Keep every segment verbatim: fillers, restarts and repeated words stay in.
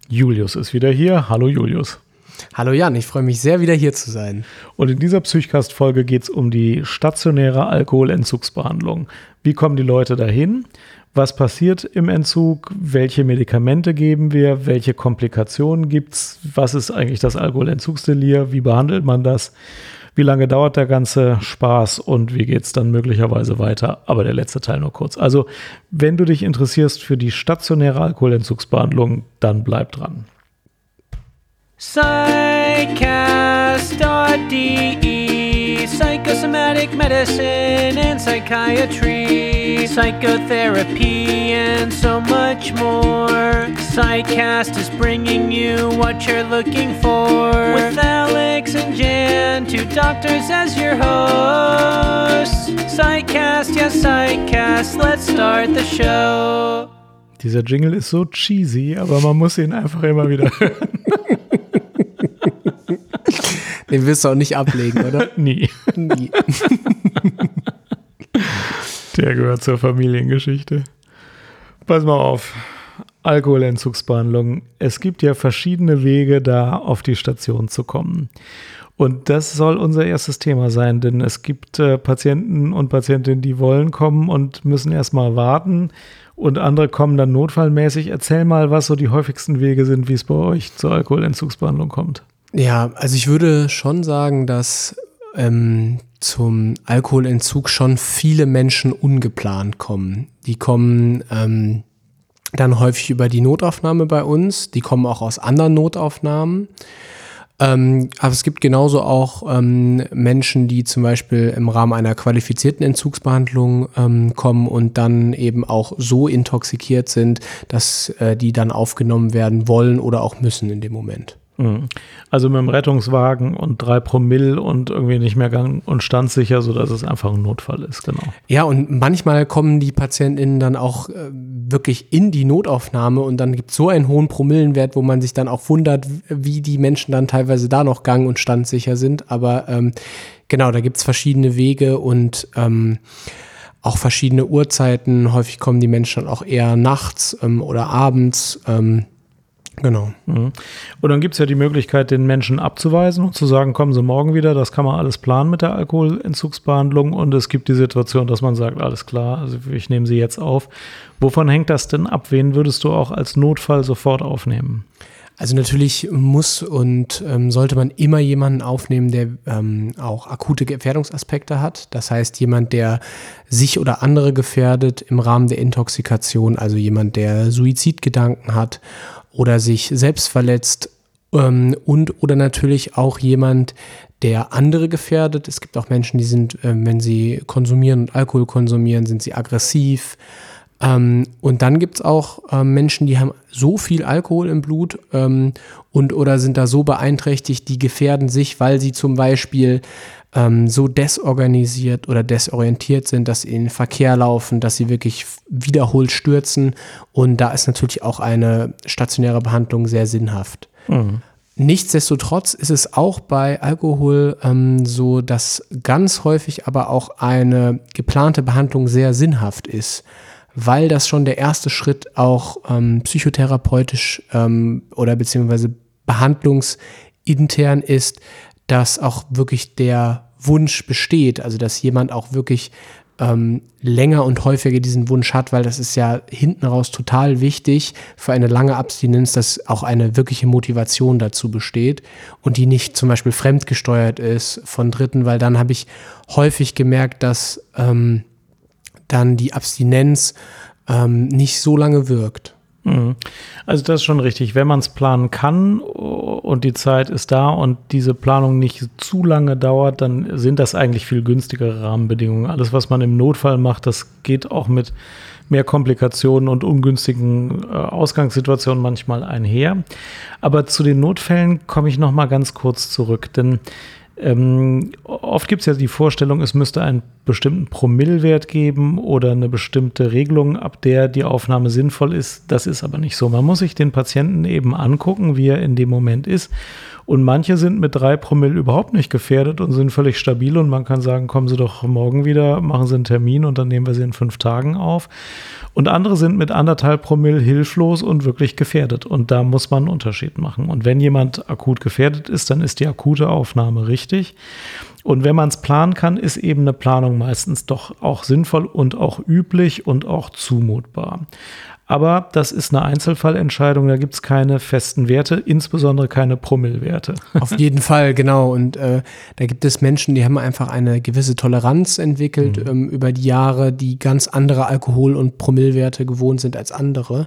Julius ist wieder hier. Hallo Julius. Hallo Jan, ich freue mich sehr, wieder hier zu sein. Und in dieser Psychcast-Folge geht es um die stationäre Alkoholentzugsbehandlung. Wie kommen die Leute dahin? Was passiert im Entzug? Welche Medikamente geben wir? Welche Komplikationen gibt es? Was ist eigentlich das Alkoholentzugsdelir? Wie behandelt man das? Wie lange dauert der ganze Spaß und wie geht es dann möglicherweise weiter? Aber der letzte Teil nur kurz. Also, wenn du dich interessierst für die stationäre Alkoholentzugsbehandlung, dann bleib dran. Psychcast dot D E Psychosomatic Medicine and Psychiatry, Psychotherapy and so much more. Psychcast is bringing you what you're looking for, with Alex and Jan, two doctors as your hosts. Psychcast, yes Psychcast, let's start the show. Dieser Jingle ist so cheesy, aber man muss ihn einfach immer wieder hören. Den wirst du auch nicht ablegen, oder? Nie. Nie. Der gehört zur Familiengeschichte. Pass mal auf. Alkoholentzugsbehandlung. Es gibt ja verschiedene Wege, da auf die Station zu kommen. Und das soll unser erstes Thema sein, denn es gibt äh, Patienten und Patientinnen, die wollen kommen und müssen erstmal warten. Und andere kommen dann notfallmäßig. Erzähl mal, was so die häufigsten Wege sind, wie es bei euch zur Alkoholentzugsbehandlung kommt. Ja, also ich würde schon sagen, dass ähm, zum Alkoholentzug schon viele Menschen ungeplant kommen. Die kommen ähm, dann häufig über die Notaufnahme bei uns, die kommen auch aus anderen Notaufnahmen. Ähm, aber es gibt genauso auch ähm, Menschen, die zum Beispiel im Rahmen einer qualifizierten Entzugsbehandlung ähm, kommen und dann eben auch so intoxikiert sind, dass äh, die dann aufgenommen werden wollen oder auch müssen in dem Moment. Also mit dem Rettungswagen und drei Promille und irgendwie nicht mehr gang- und standsicher, sodass es einfach ein Notfall ist, genau. Ja, und manchmal kommen die PatientInnen dann auch äh, wirklich in die Notaufnahme und dann gibt es so einen hohen Promillenwert, wo man sich dann auch wundert, wie die Menschen dann teilweise da noch gang- und standsicher sind. Aber ähm, genau, da gibt es verschiedene Wege und ähm, auch verschiedene Uhrzeiten. Häufig kommen die Menschen dann auch eher nachts ähm, oder abends. Ähm, Genau. Und dann gibt es ja die Möglichkeit, den Menschen abzuweisen und zu sagen, kommen Sie morgen wieder, das kann man alles planen mit der Alkoholentzugsbehandlung und es gibt die Situation, dass man sagt, alles klar, also ich nehme Sie jetzt auf. Wovon hängt das denn ab? Wen würdest du auch als Notfall sofort aufnehmen? Also natürlich muss und ähm, sollte man immer jemanden aufnehmen, der ähm, auch akute Gefährdungsaspekte hat. Das heißt, jemand, der sich oder andere gefährdet im Rahmen der Intoxikation, also jemand, der Suizidgedanken hat oder sich selbst verletzt ähm, und oder natürlich auch jemand, der andere gefährdet. Es gibt auch Menschen, die sind, äh, wenn sie konsumieren und Alkohol konsumieren, sind sie aggressiv. Ähm, und dann gibt es auch ähm, Menschen, die haben so viel Alkohol im Blut ähm, und oder sind da so beeinträchtigt, die gefährden sich, weil sie zum Beispiel ähm, so desorganisiert oder desorientiert sind, dass sie in den Verkehr laufen, dass sie wirklich wiederholt stürzen. Und da ist natürlich auch eine stationäre Behandlung sehr sinnhaft. Mhm. Nichtsdestotrotz ist es auch bei Alkohol ähm, so, dass ganz häufig aber auch eine geplante Behandlung sehr sinnhaft ist, weil das schon der erste Schritt auch ähm, psychotherapeutisch ähm, oder beziehungsweise behandlungsintern ist, dass auch wirklich der Wunsch besteht, also dass jemand auch wirklich ähm, länger und häufiger diesen Wunsch hat, weil das ist ja hinten raus total wichtig für eine lange Abstinenz, dass auch eine wirkliche Motivation dazu besteht und die nicht zum Beispiel fremdgesteuert ist von Dritten, weil dann habe ich häufig gemerkt, dass ähm, dann die Abstinenz ähm, nicht so lange wirkt. Also das ist schon richtig. Wenn man es planen kann und die Zeit ist da und diese Planung nicht zu lange dauert, dann sind das eigentlich viel günstigere Rahmenbedingungen. Alles, was man im Notfall macht, das geht auch mit mehr Komplikationen und ungünstigen äh, Ausgangssituationen manchmal einher. Aber zu den Notfällen komme ich noch mal ganz kurz zurück, denn Ähm, oft gibt es ja die Vorstellung, es müsste einen bestimmten Promillewert geben oder eine bestimmte Regelung, ab der die Aufnahme sinnvoll ist. Das ist aber nicht so. Man muss sich den Patienten eben angucken, wie er in dem Moment ist Und manche sind mit drei Promille überhaupt nicht gefährdet und sind völlig stabil und man kann sagen, kommen Sie doch morgen wieder, machen Sie einen Termin und dann nehmen wir Sie in fünf Tagen auf. Und andere sind mit anderthalb Promille hilflos und wirklich gefährdet. Und da muss man einen Unterschied machen. Und wenn jemand akut gefährdet ist, dann ist die akute Aufnahme richtig. Und wenn man es planen kann, ist eben eine Planung meistens doch auch sinnvoll und auch üblich und auch zumutbar. Aber das ist eine Einzelfallentscheidung, da gibt es keine festen Werte, insbesondere keine Promillewerte. Auf jeden Fall, genau. Und äh, da gibt es Menschen, die haben einfach eine gewisse Toleranz entwickelt mhm. ähm, über die Jahre, die ganz andere Alkohol- und Promillewerte gewohnt sind als andere.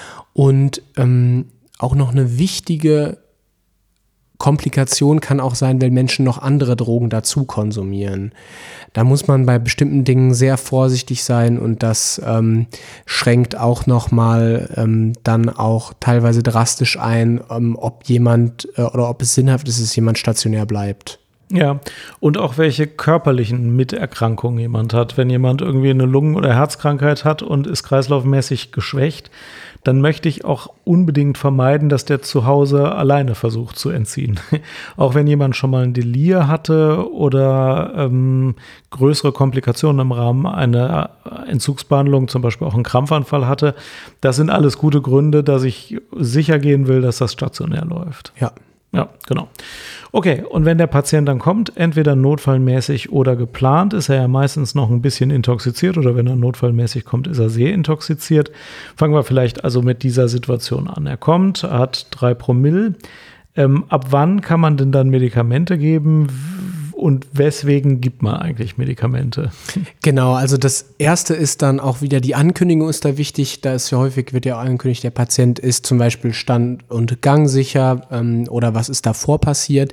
Und ähm, auch noch eine wichtige Komplikation kann auch sein, wenn Menschen noch andere Drogen dazu konsumieren. Da muss man bei bestimmten Dingen sehr vorsichtig sein und das ähm, schränkt auch nochmal ähm, dann auch teilweise drastisch ein, ähm, ob jemand äh, oder ob es sinnhaft ist, dass jemand stationär bleibt. Ja, und auch welche körperlichen Miterkrankungen jemand hat. Wenn jemand irgendwie eine Lungen- oder Herzkrankheit hat und ist kreislaufmäßig geschwächt, dann möchte ich auch unbedingt vermeiden, dass der zu Hause alleine versucht zu entziehen. Auch wenn jemand schon mal ein Delir hatte oder ähm, größere Komplikationen im Rahmen einer Entzugsbehandlung, zum Beispiel auch einen Krampfanfall hatte, das sind alles gute Gründe, dass ich sicher gehen will, dass das stationär läuft. Ja. Ja, genau. Okay, und wenn der Patient dann kommt, entweder notfallmäßig oder geplant, ist er ja meistens noch ein bisschen intoxiziert oder wenn er notfallmäßig kommt, ist er sehr intoxiziert. Fangen wir vielleicht also mit dieser Situation an. Er kommt, hat drei Promille. Ähm, ab wann kann man denn dann Medikamente geben? Und weswegen gibt man eigentlich Medikamente? Genau, also das erste ist dann auch wieder die Ankündigung ist da wichtig. Da ist ja häufig, wird ja auch angekündigt, der Patient ist zum Beispiel stand- und gangsicher ähm, oder was ist davor passiert.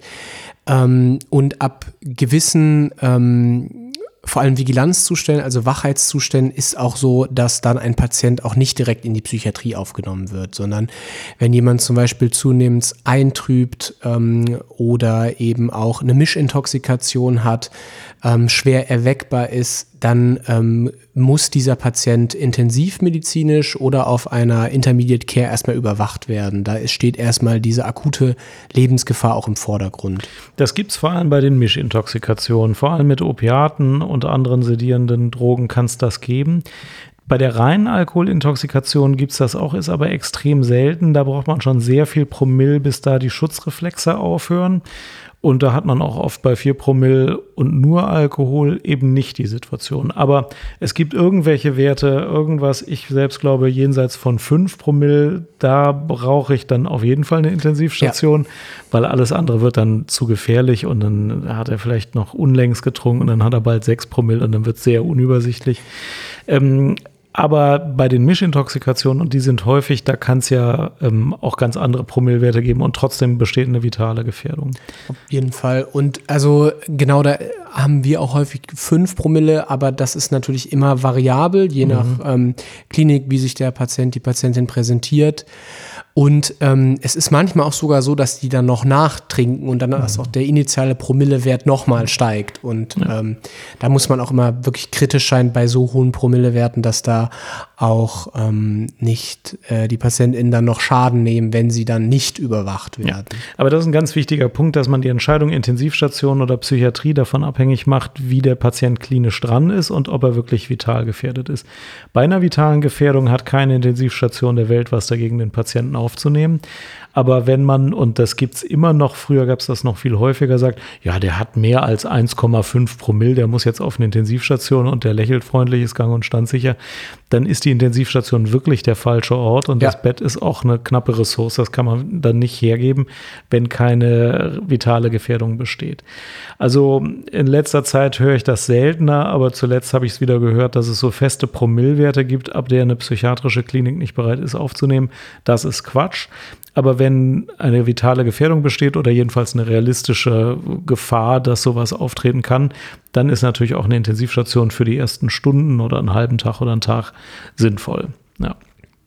Ähm, und ab gewissen ähm, vor allem Vigilanzzuständen, also Wachheitszuständen, ist auch so, dass dann ein Patient auch nicht direkt in die Psychiatrie aufgenommen wird, sondern wenn jemand zum Beispiel zunehmend eintrübt ähm, oder eben auch eine Mischintoxikation hat, ähm, schwer erweckbar ist, dann ähm, muss dieser Patient intensivmedizinisch oder auf einer Intermediate Care erstmal überwacht werden. Da steht erstmal diese akute Lebensgefahr auch im Vordergrund. Das gibt es vor allem bei den Mischintoxikationen, vor allem mit Opiaten und anderen sedierenden Drogen kann es das geben. Bei der reinen Alkoholintoxikation gibt es das auch, ist aber extrem selten. Da braucht man schon sehr viel Promille, bis da die Schutzreflexe aufhören. Und da hat man auch oft bei vier Promille und nur Alkohol eben nicht die Situation. Aber es gibt irgendwelche Werte, irgendwas, ich selbst glaube, jenseits von fünf Promille, da brauche ich dann auf jeden Fall eine Intensivstation, ja. Weil alles andere wird dann zu gefährlich und dann hat er vielleicht noch unlängst getrunken und dann hat er bald sechs Promille und dann wird es sehr unübersichtlich. Ähm, Aber bei den Mischintoxikationen, und die sind häufig, da kann es ja ähm, auch ganz andere Promillewerte geben und trotzdem besteht eine vitale Gefährdung. Auf jeden Fall. Und also genau, da haben wir auch häufig fünf Promille, aber das ist natürlich immer variabel, je mhm. nach ähm, Klinik, wie sich der Patient, die Patientin präsentiert. Und ähm, es ist manchmal auch sogar so, dass die dann noch nachtrinken und dann mhm. dass auch der initiale Promillewert nochmal steigt. Und ja. ähm, da muss man auch immer wirklich kritisch sein bei so hohen Promillewerten, dass da auch ähm, nicht äh, die PatientInnen dann noch Schaden nehmen, wenn sie dann nicht überwacht werden. Ja. Aber das ist ein ganz wichtiger Punkt, dass man die Entscheidung Intensivstation oder Psychiatrie davon abhängig macht, wie der Patient klinisch dran ist und ob er wirklich vital gefährdet ist. Bei einer vitalen Gefährdung hat keine Intensivstation der Welt was dagegen, den Patienten aufzunehmen. Aber wenn man, und das gibt es immer noch, früher gab es das noch viel häufiger, sagt, ja, der hat mehr als eins Komma fünf Promille, der muss jetzt auf eine Intensivstation und der lächelt freundlich, ist gang- und standsicher, dann ist die Intensivstation wirklich der falsche Ort und ja. das Bett ist auch eine knappe Ressource, das kann man dann nicht hergeben, wenn keine vitale Gefährdung besteht. Also in letzter Zeit höre ich das seltener, aber zuletzt habe ich es wieder gehört, dass es so feste Promillewerte gibt, ab der eine psychiatrische Klinik nicht bereit ist aufzunehmen. Das ist Quatsch. Aber wenn eine vitale Gefährdung besteht oder jedenfalls eine realistische Gefahr, dass sowas auftreten kann, dann ist natürlich auch eine Intensivstation für die ersten Stunden oder einen halben Tag oder einen Tag sinnvoll. Ja.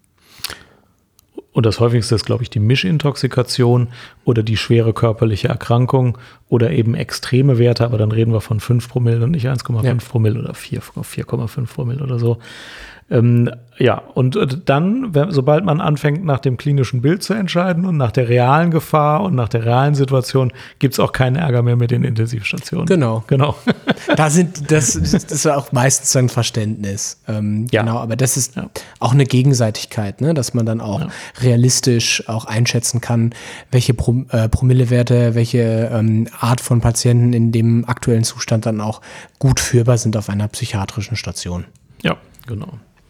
Und das häufigste ist, glaube ich, die Mischintoxikation oder die schwere körperliche Erkrankung oder eben extreme Werte, aber dann reden wir von fünf Promille und nicht eins Komma fünf ja. Promille oder vier Komma fünf Promille oder so. Ähm, ja, und dann, wenn, sobald man anfängt, nach dem klinischen Bild zu entscheiden und nach der realen Gefahr und nach der realen Situation, gibt es auch keinen Ärger mehr mit den Intensivstationen. Genau. Genau. Da sind, das, das ist auch meistens ein Verständnis. Ähm, Ja. Genau, aber das ist Ja. auch eine Gegenseitigkeit, ne? Dass man dann auch Ja. realistisch auch einschätzen kann, welche Pro, äh, Promillewerte, welche ähm, Art von Patienten in dem aktuellen Zustand dann auch gut führbar sind auf einer psychiatrischen Station. Ja, genau.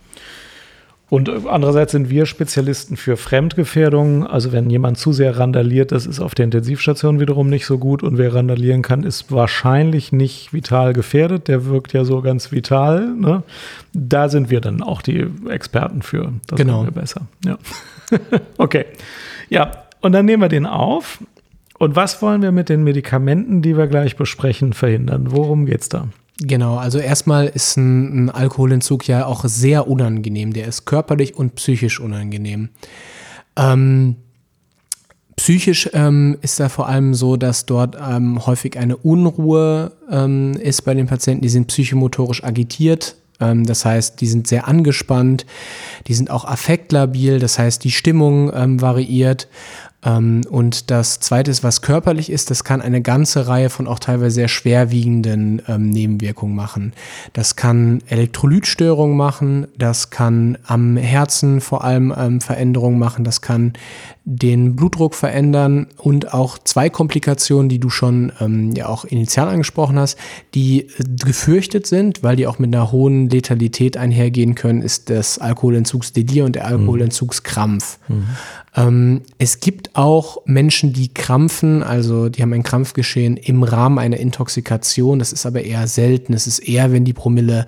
Und andererseits sind wir Spezialisten für Fremdgefährdung. Also wenn jemand zu sehr randaliert, das ist auf der Intensivstation wiederum nicht so gut. Und wer randalieren kann, ist wahrscheinlich nicht vital gefährdet. Der wirkt ja so ganz vital. Ne? Da sind wir dann auch die Experten für. Das Genau. können wir besser. Ja. Okay. Ja, und dann nehmen wir den auf. Und was wollen wir mit den Medikamenten, die wir gleich besprechen, verhindern? Worum geht's da? Genau, also erstmal ist ein, ein Alkoholentzug ja auch sehr unangenehm. Der ist körperlich und psychisch unangenehm. Ähm, psychisch ähm, ist da vor allem so, dass dort ähm, häufig eine Unruhe ähm, ist bei den Patienten. Die sind psychomotorisch agitiert. Ähm, das heißt, die sind sehr angespannt. Die sind auch affektlabil. Das heißt, die Stimmung ähm, variiert. Ähm, und das Zweite ist, was körperlich ist, das kann eine ganze Reihe von auch teilweise sehr schwerwiegenden ähm, Nebenwirkungen machen. Das kann Elektrolytstörungen machen, das kann am Herzen vor allem ähm, Veränderungen machen, das kann den Blutdruck verändern und auch zwei Komplikationen, die du schon ähm, ja auch initial angesprochen hast, die äh, gefürchtet sind, weil die auch mit einer hohen Letalität einhergehen können, ist das Alkoholentzugsdelir und der Alkoholentzugskrampf. Mhm. Ähm, es gibt auch Menschen, die krampfen, also die haben ein Krampfgeschehen im Rahmen einer Intoxikation. Das ist aber eher selten. Es ist eher, wenn die Promille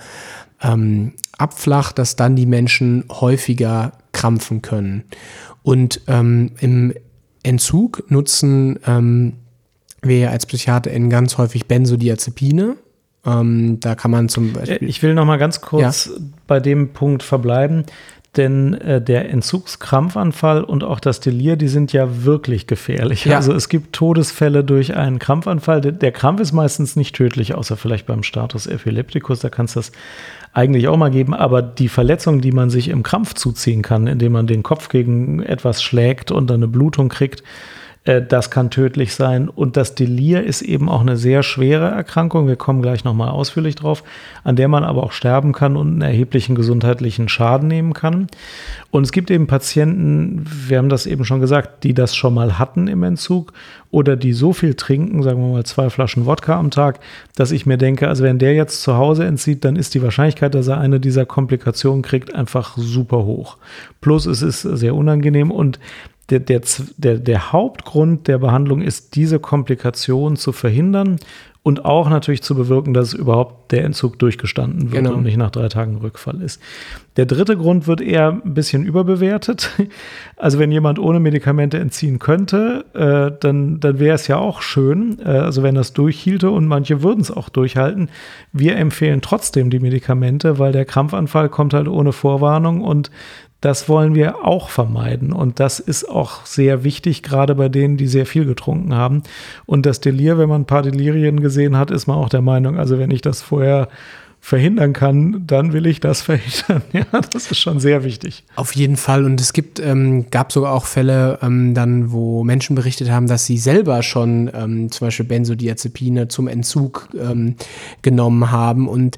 ähm, abflacht, dass dann die Menschen häufiger krampfen können. Und ähm, im Entzug nutzen ähm, wir ja als PsychiaterInnen ganz häufig Benzodiazepine. Ähm, da kann man zum Beispiel... Ich will noch mal ganz kurz ja. bei dem Punkt verbleiben. Denn äh, der Entzugskrampfanfall und auch das Delir, die sind ja wirklich gefährlich. Ja. Also es gibt Todesfälle durch einen Krampfanfall. Der, der Krampf ist meistens nicht tödlich, außer vielleicht beim Status Epilepticus, da kann es das eigentlich auch mal geben. Aber die Verletzung, die man sich im Krampf zuziehen kann, indem man den Kopf gegen etwas schlägt und dann eine Blutung kriegt, das kann tödlich sein. Und das Delir ist eben auch eine sehr schwere Erkrankung. Wir kommen gleich nochmal ausführlich drauf, an der man aber auch sterben kann und einen erheblichen gesundheitlichen Schaden nehmen kann. Und es gibt eben Patienten, wir haben das eben schon gesagt, die das schon mal hatten im Entzug oder die so viel trinken, sagen wir mal zwei Flaschen Wodka am Tag, dass ich mir denke, also wenn der jetzt zu Hause entzieht, dann ist die Wahrscheinlichkeit, dass er eine dieser Komplikationen kriegt, einfach super hoch. Plus es ist sehr unangenehm und Der, der, der, der Hauptgrund der Behandlung ist, diese Komplikation zu verhindern und auch natürlich zu bewirken, dass überhaupt der Entzug durchgestanden wird, genau, und nicht nach drei Tagen Rückfall ist. Der dritte Grund wird eher ein bisschen überbewertet. Also wenn jemand ohne Medikamente entziehen könnte, äh, dann, dann wäre es ja auch schön, äh, also wenn das durchhielte, und manche würden es auch durchhalten. Wir empfehlen trotzdem die Medikamente, weil der Krampfanfall kommt halt ohne Vorwarnung und das wollen wir auch vermeiden. Und das ist auch sehr wichtig, gerade bei denen, die sehr viel getrunken haben. Und das Delir, wenn man ein paar Delirien gesehen hat, ist man auch der Meinung, also wenn ich das vorher verhindern kann, dann will ich das verhindern. Ja, das ist schon sehr wichtig. Auf jeden Fall. Und es gibt, ähm, gab sogar auch Fälle ähm, dann, wo Menschen berichtet haben, dass sie selber schon ähm, zum Beispiel Benzodiazepine zum Entzug ähm, genommen haben. Und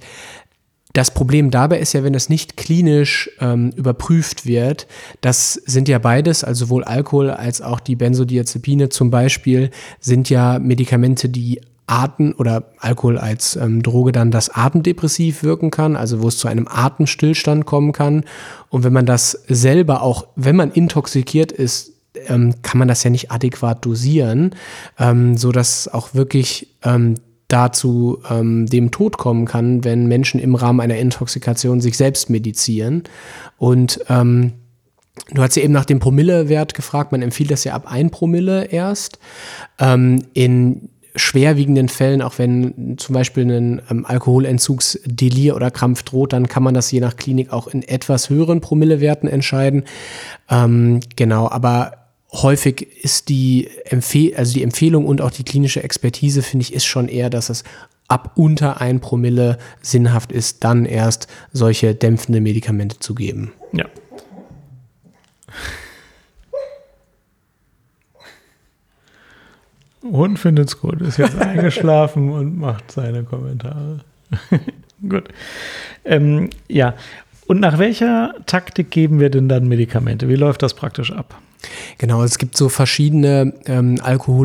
das Problem dabei ist ja, wenn das nicht klinisch ähm, überprüft wird, das sind ja beides, also sowohl Alkohol als auch die Benzodiazepine zum Beispiel, sind ja Medikamente, die Atem oder Alkohol als ähm, Droge dann das atemdepressiv wirken kann, also wo es zu einem Atemstillstand kommen kann. Und wenn man das selber auch, wenn man intoxikiert ist, ähm, kann man das ja nicht adäquat dosieren, ähm, sodass auch wirklich ähm, dazu ähm, dem Tod kommen kann, wenn Menschen im Rahmen einer Intoxikation sich selbst medizieren. Und ähm, du hast ja eben nach dem Promillewert gefragt, man empfiehlt das ja ab ein Promille erst. Ähm, in schwerwiegenden Fällen, auch wenn zum Beispiel ein ähm, Alkoholentzugsdelir oder Krampf droht, dann kann man das je nach Klinik auch in etwas höheren Promillewerten entscheiden. Ähm, genau, aber häufig ist die, Empfehl- also die Empfehlung und auch die klinische Expertise, finde ich, ist schon eher, dass es ab unter ein Promille sinnhaft ist, dann erst solche dämpfende Medikamente zu geben. Ja. Hund findet's gut, ist jetzt eingeschlafen und macht seine Kommentare. Gut. Ähm, ja, und nach welcher Taktik geben wir denn dann Medikamente? Wie läuft das praktisch ab? Genau, es gibt so verschiedene ähm,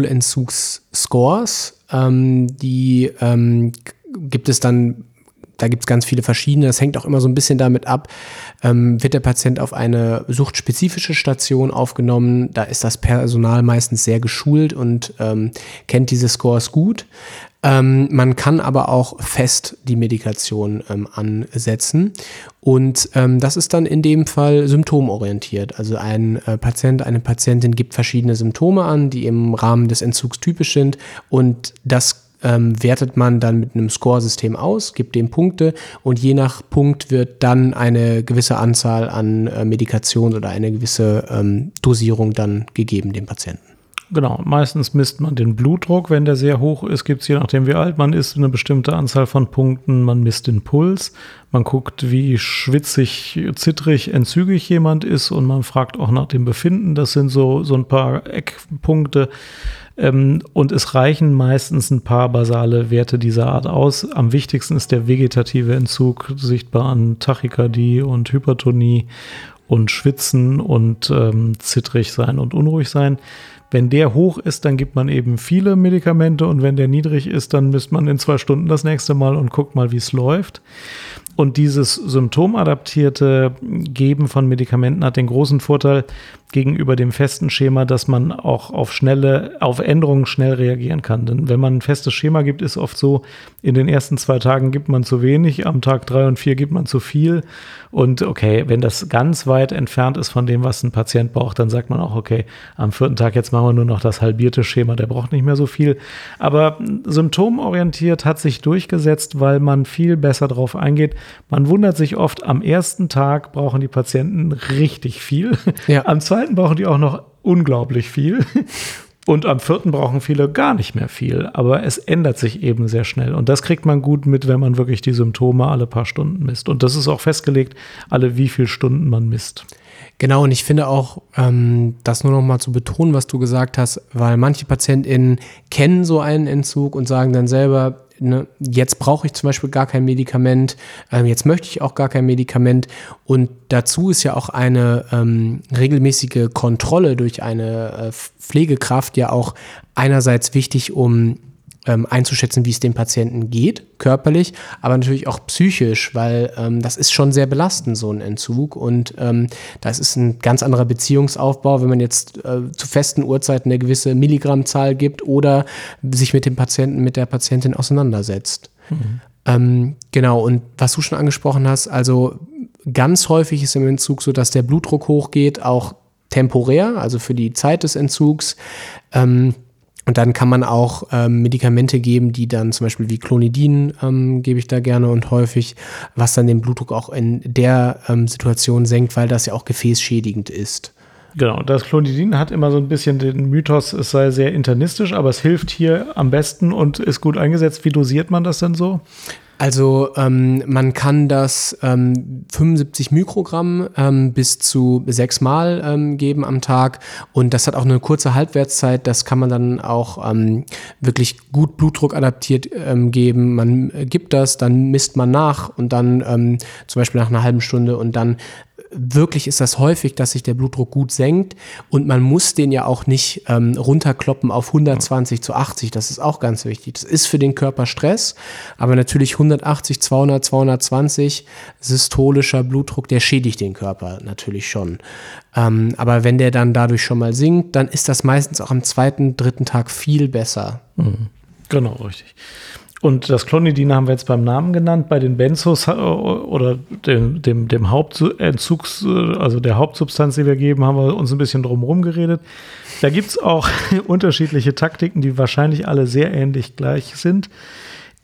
Alkoholentzugs-Scores, ähm, die ähm, gibt es dann, da gibt es ganz viele verschiedene, das hängt auch immer so ein bisschen damit ab, ähm, wird der Patient auf eine suchtspezifische Station aufgenommen, da ist das Personal meistens sehr geschult und ähm, kennt diese Scores gut. Ähm, man kann aber auch fest die Medikation ähm, ansetzen und ähm, das ist dann in dem Fall symptomorientiert. Also ein äh, Patient, eine Patientin gibt verschiedene Symptome an, die im Rahmen des Entzugs typisch sind und das ähm, wertet man dann mit einem Scoresystem aus, gibt dem Punkte und je nach Punkt wird dann eine gewisse Anzahl an äh, Medikation oder eine gewisse ähm, Dosierung dann gegeben dem Patienten. Genau, meistens misst man den Blutdruck, wenn der sehr hoch ist, gibt es je nachdem wie alt man ist, eine bestimmte Anzahl von Punkten, man misst den Puls, man guckt wie schwitzig, zittrig, entzügig jemand ist und man fragt auch nach dem Befinden, das sind so, so ein paar Eckpunkte ähm, und es reichen meistens ein paar basale Werte dieser Art aus. Am wichtigsten ist der vegetative Entzug, sichtbar an Tachykardie und Hypertonie und Schwitzen und ähm, zittrig sein und unruhig sein. Wenn der hoch ist, dann gibt man eben viele Medikamente und wenn der niedrig ist, dann misst man in zwei Stunden das nächste Mal und guckt mal, wie es läuft. Und dieses symptomadaptierte Geben von Medikamenten hat den großen Vorteil gegenüber dem festen Schema, dass man auch auf schnelle, auf Änderungen schnell reagieren kann. Denn wenn man ein festes Schema gibt, ist oft so, in den ersten zwei Tagen gibt man zu wenig, am Tag drei und vier gibt man zu viel. Und okay, wenn das ganz weit entfernt ist von dem, was ein Patient braucht, dann sagt man auch, okay, am vierten Tag jetzt machen wir nur noch das halbierte Schema, der braucht nicht mehr so viel. Aber symptomorientiert hat sich durchgesetzt, weil man viel besser drauf eingeht. Man wundert sich oft, am ersten Tag brauchen die Patienten richtig viel. Ja. Am zweiten brauchen die auch noch unglaublich viel. Und am vierten brauchen viele gar nicht mehr viel. Aber es ändert sich eben sehr schnell. Und das kriegt man gut mit, wenn man wirklich die Symptome alle paar Stunden misst. Und das ist auch festgelegt, alle wie viele Stunden man misst. Genau, und ich finde auch, ähm, das nur noch mal zu betonen, was du gesagt hast, weil manche PatientInnen kennen so einen Entzug und sagen dann selber, ne, jetzt brauche ich zum Beispiel gar kein Medikament, ähm, jetzt möchte ich auch gar kein Medikament. Und dazu ist ja auch eine ähm, regelmäßige Kontrolle durch eine äh, Pflegekraft ja auch einerseits wichtig, um ähm, einzuschätzen, wie es dem Patienten geht, körperlich, aber natürlich auch psychisch, weil ähm, das ist schon sehr belastend, so ein Entzug. Und ähm, das ist ein ganz anderer Beziehungsaufbau, wenn man jetzt äh, zu festen Uhrzeiten eine gewisse Milligrammzahl gibt oder sich mit dem Patienten, mit der Patientin auseinandersetzt. Mhm. Ähm, genau, und was du schon angesprochen hast, also ganz häufig ist im Entzug so, dass der Blutdruck hochgeht, auch temporär, also für die Zeit des Entzugs. Ähm, Und dann kann man auch ähm, Medikamente geben, die dann zum Beispiel wie Clonidin ähm, gebe ich da gerne und häufig, was dann den Blutdruck auch in der ähm, Situation senkt, weil das ja auch gefäßschädigend ist. Genau, das Clonidin hat immer so ein bisschen den Mythos, es sei sehr internistisch, aber es hilft hier am besten und ist gut eingesetzt. Wie dosiert man das denn so? Also ähm, man kann das ähm, fünfundsiebzig Mikrogramm ähm, bis zu sechs Mal ähm, geben am Tag und das hat auch eine kurze Halbwertszeit, das kann man dann auch ähm, wirklich gut Blutdruck adaptiert ähm, geben. Man äh, gibt das, dann misst man nach und dann ähm, zum Beispiel nach einer halben Stunde und dann wirklich ist das häufig, dass sich der Blutdruck gut senkt und man muss den ja auch nicht ähm, runterkloppen auf hundertzwanzig zu achtzig, das ist auch ganz wichtig. Das ist für den Körper Stress, aber natürlich hundertachtzig, zweihundert, zweihundertzwanzig systolischer Blutdruck, der schädigt den Körper natürlich schon. Ähm, aber wenn der dann dadurch schon mal sinkt, dann ist das meistens auch am zweiten, dritten Tag viel besser. Mhm. Genau, richtig. Und das Clonidin haben wir jetzt beim Namen genannt. Bei den Benzos oder dem, dem, dem Hauptentzugs, also der Hauptsubstanz, die wir geben, haben wir uns ein bisschen drumherum geredet. Da gibt es auch unterschiedliche Taktiken, die wahrscheinlich alle sehr ähnlich gleich sind.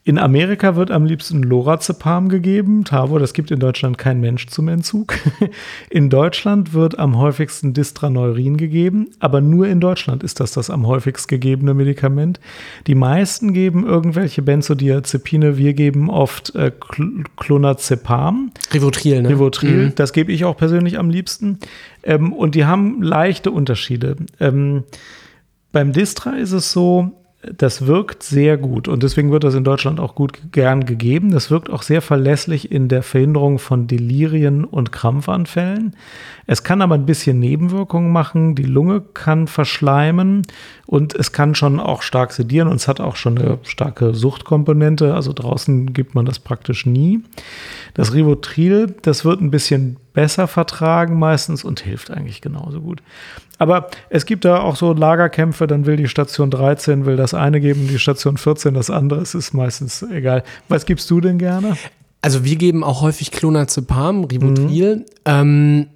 In Amerika wird am liebsten Lorazepam gegeben. Tavor, das gibt in Deutschland kein Mensch zum Entzug. In Deutschland wird am häufigsten Distraneurin gegeben, aber nur in Deutschland ist das das am häufigst gegebene Medikament. Die meisten geben irgendwelche Benzodiazepine. Wir geben oft äh, Clonazepam. Rivotril, ne? Rivotril, Mhm. das gebe ich auch persönlich am liebsten. Ähm, und die haben leichte Unterschiede. Ähm, beim Distra ist es so, das wirkt sehr gut und deswegen wird das in Deutschland auch gut gern gegeben. Das wirkt auch sehr verlässlich in der Verhinderung von Delirien und Krampfanfällen. Es kann aber ein bisschen Nebenwirkungen machen. Die Lunge kann verschleimen und es kann schon auch stark sedieren und es hat auch schon eine starke Suchtkomponente. Also draußen gibt man das praktisch nie. Das Rivotril, das wird ein bisschen besser vertragen meistens und hilft eigentlich genauso gut. Aber es gibt da auch so Lagerkämpfe, dann will die Station dreizehn, will das eine geben, die Station vierzehn das andere, es ist meistens egal. Was gibst du denn gerne? Also wir geben auch häufig Clonazepam, Rivotril. Mhm. Ähm,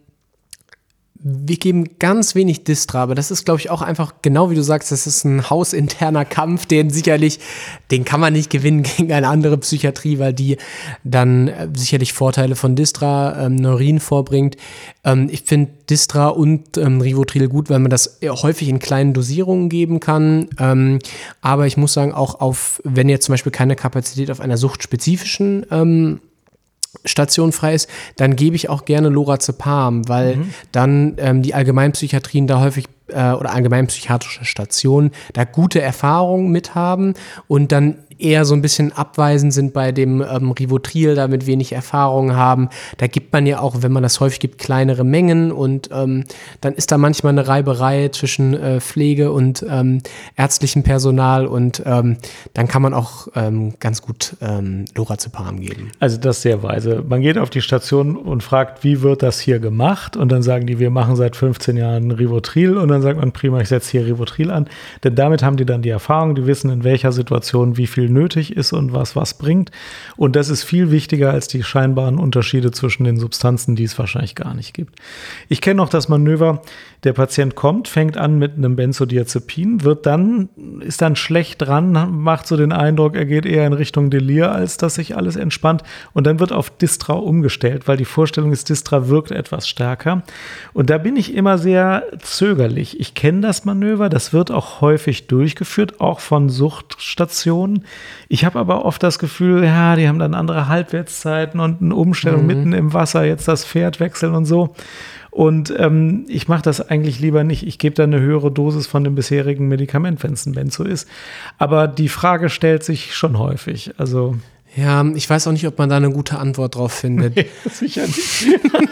wir geben ganz wenig Distra, aber das ist, glaube ich, auch einfach, genau wie du sagst, das ist ein hausinterner Kampf, den sicherlich, den kann man nicht gewinnen gegen eine andere Psychiatrie, weil die dann äh, sicherlich Vorteile von Distra, ähm, Neurin vorbringt. Ähm, ich finde Distra und ähm, Rivotril gut, weil man das häufig in kleinen Dosierungen geben kann. Ähm, aber ich muss sagen, auch auf, wenn jetzt zum Beispiel keine Kapazität auf einer suchtspezifischen ähm, Station frei ist, dann gebe ich auch gerne Lorazepam, weil mhm. dann ähm, die Allgemeinpsychiatrien da häufig äh, oder allgemeinpsychiatrische Stationen da gute Erfahrungen mit haben und dann eher so ein bisschen abweisend sind bei dem ähm, Rivotril, da mit wenig Erfahrung haben. Da gibt man ja auch, wenn man das häufig gibt, kleinere Mengen und ähm, dann ist da manchmal eine Reiberei zwischen äh, Pflege und ähm, ärztlichem Personal und ähm, dann kann man auch ähm, ganz gut ähm, Lorazepam geben. Also das ist sehr weise. Man geht auf die Station und fragt, wie wird das hier gemacht? Und dann sagen die, wir machen seit fünfzehn Jahren Rivotril und dann sagt man, prima, ich setze hier Rivotril an. Denn damit haben die dann die Erfahrung, die wissen, in welcher Situation wie viel nötig ist und was was bringt. Und das ist viel wichtiger als die scheinbaren Unterschiede zwischen den Substanzen, die es wahrscheinlich gar nicht gibt. Ich kenne noch das Manöver, der Patient kommt, fängt an mit einem Benzodiazepin, wird dann, ist dann schlecht dran, macht so den Eindruck, er geht eher in Richtung Delir, als dass sich alles entspannt. Und dann wird auf Distra umgestellt, weil die Vorstellung ist, Distra wirkt etwas stärker. Und da bin ich immer sehr zögerlich. Ich kenne das Manöver, das wird auch häufig durchgeführt, auch von Suchtstationen. Ich habe aber oft das Gefühl, ja, die haben dann andere Halbwertszeiten und eine Umstellung mhm. mitten im Wasser, jetzt das Pferd wechseln und so. Und ähm, ich mache das eigentlich lieber nicht. Ich gebe da eine höhere Dosis von dem bisherigen Medikament, wenn es ein Benzo ist. Aber die Frage stellt sich schon häufig. Also ja, ich weiß auch nicht, ob man da eine gute Antwort drauf findet. Nee, sicher nicht.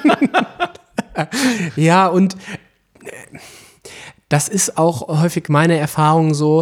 Ja, und das ist auch häufig meine Erfahrung so,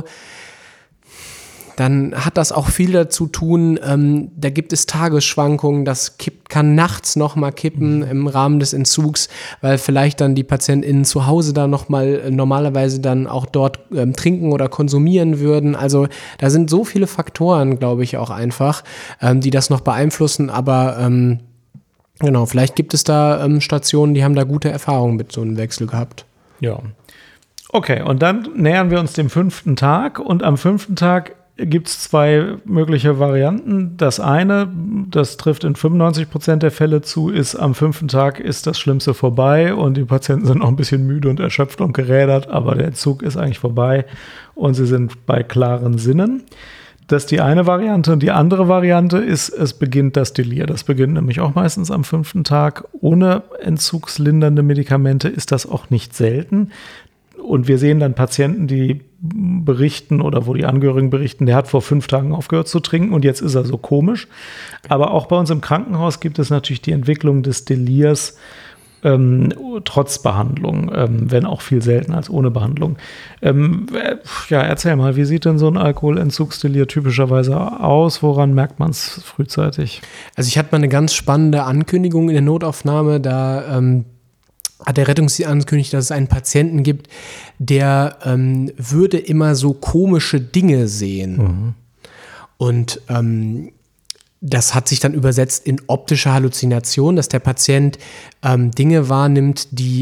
dann hat das auch viel dazu tun, ähm, da gibt es Tagesschwankungen, das kippt, kann nachts nochmal kippen mhm. im Rahmen des Entzugs, weil vielleicht dann die PatientInnen zu Hause da nochmal äh, normalerweise dann auch dort ähm, trinken oder konsumieren würden. Also da sind so viele Faktoren, glaube ich, auch einfach, ähm, die das noch beeinflussen, aber ähm, genau, vielleicht gibt es da ähm, Stationen, die haben da gute Erfahrungen mit so einem Wechsel gehabt. Ja. Okay, und dann nähern wir uns dem fünften Tag und am fünften Tag gibt es zwei mögliche Varianten. Das eine, das trifft in fünfundneunzig Prozent der Fälle zu, ist, am fünften Tag ist das Schlimmste vorbei und die Patienten sind noch ein bisschen müde und erschöpft und gerädert, aber der Entzug ist eigentlich vorbei und sie sind bei klaren Sinnen. Das ist die eine Variante. Und die andere Variante ist, es beginnt das Delir. Das beginnt nämlich auch meistens am fünften Tag. Ohne entzugslindernde Medikamente ist das auch nicht selten. Und wir sehen dann Patienten, die berichten oder wo die Angehörigen berichten, der hat vor fünf Tagen aufgehört zu trinken und jetzt ist er so komisch. Aber auch bei uns im Krankenhaus gibt es natürlich die Entwicklung des Delirs ähm, trotz Behandlung, ähm, wenn auch viel seltener als ohne Behandlung. Ähm, ja, erzähl mal, wie sieht denn so ein Alkoholentzugsdelir typischerweise aus? Woran merkt man es frühzeitig? Also ich hatte mal eine ganz spannende Ankündigung in der Notaufnahme, da ähm hat der Rettungsdienst angekündigt, dass es einen Patienten gibt, der ähm, würde immer so komische Dinge sehen. Mhm. Und ähm, das hat sich dann übersetzt in optische Halluzination, dass der Patient ähm, Dinge wahrnimmt, die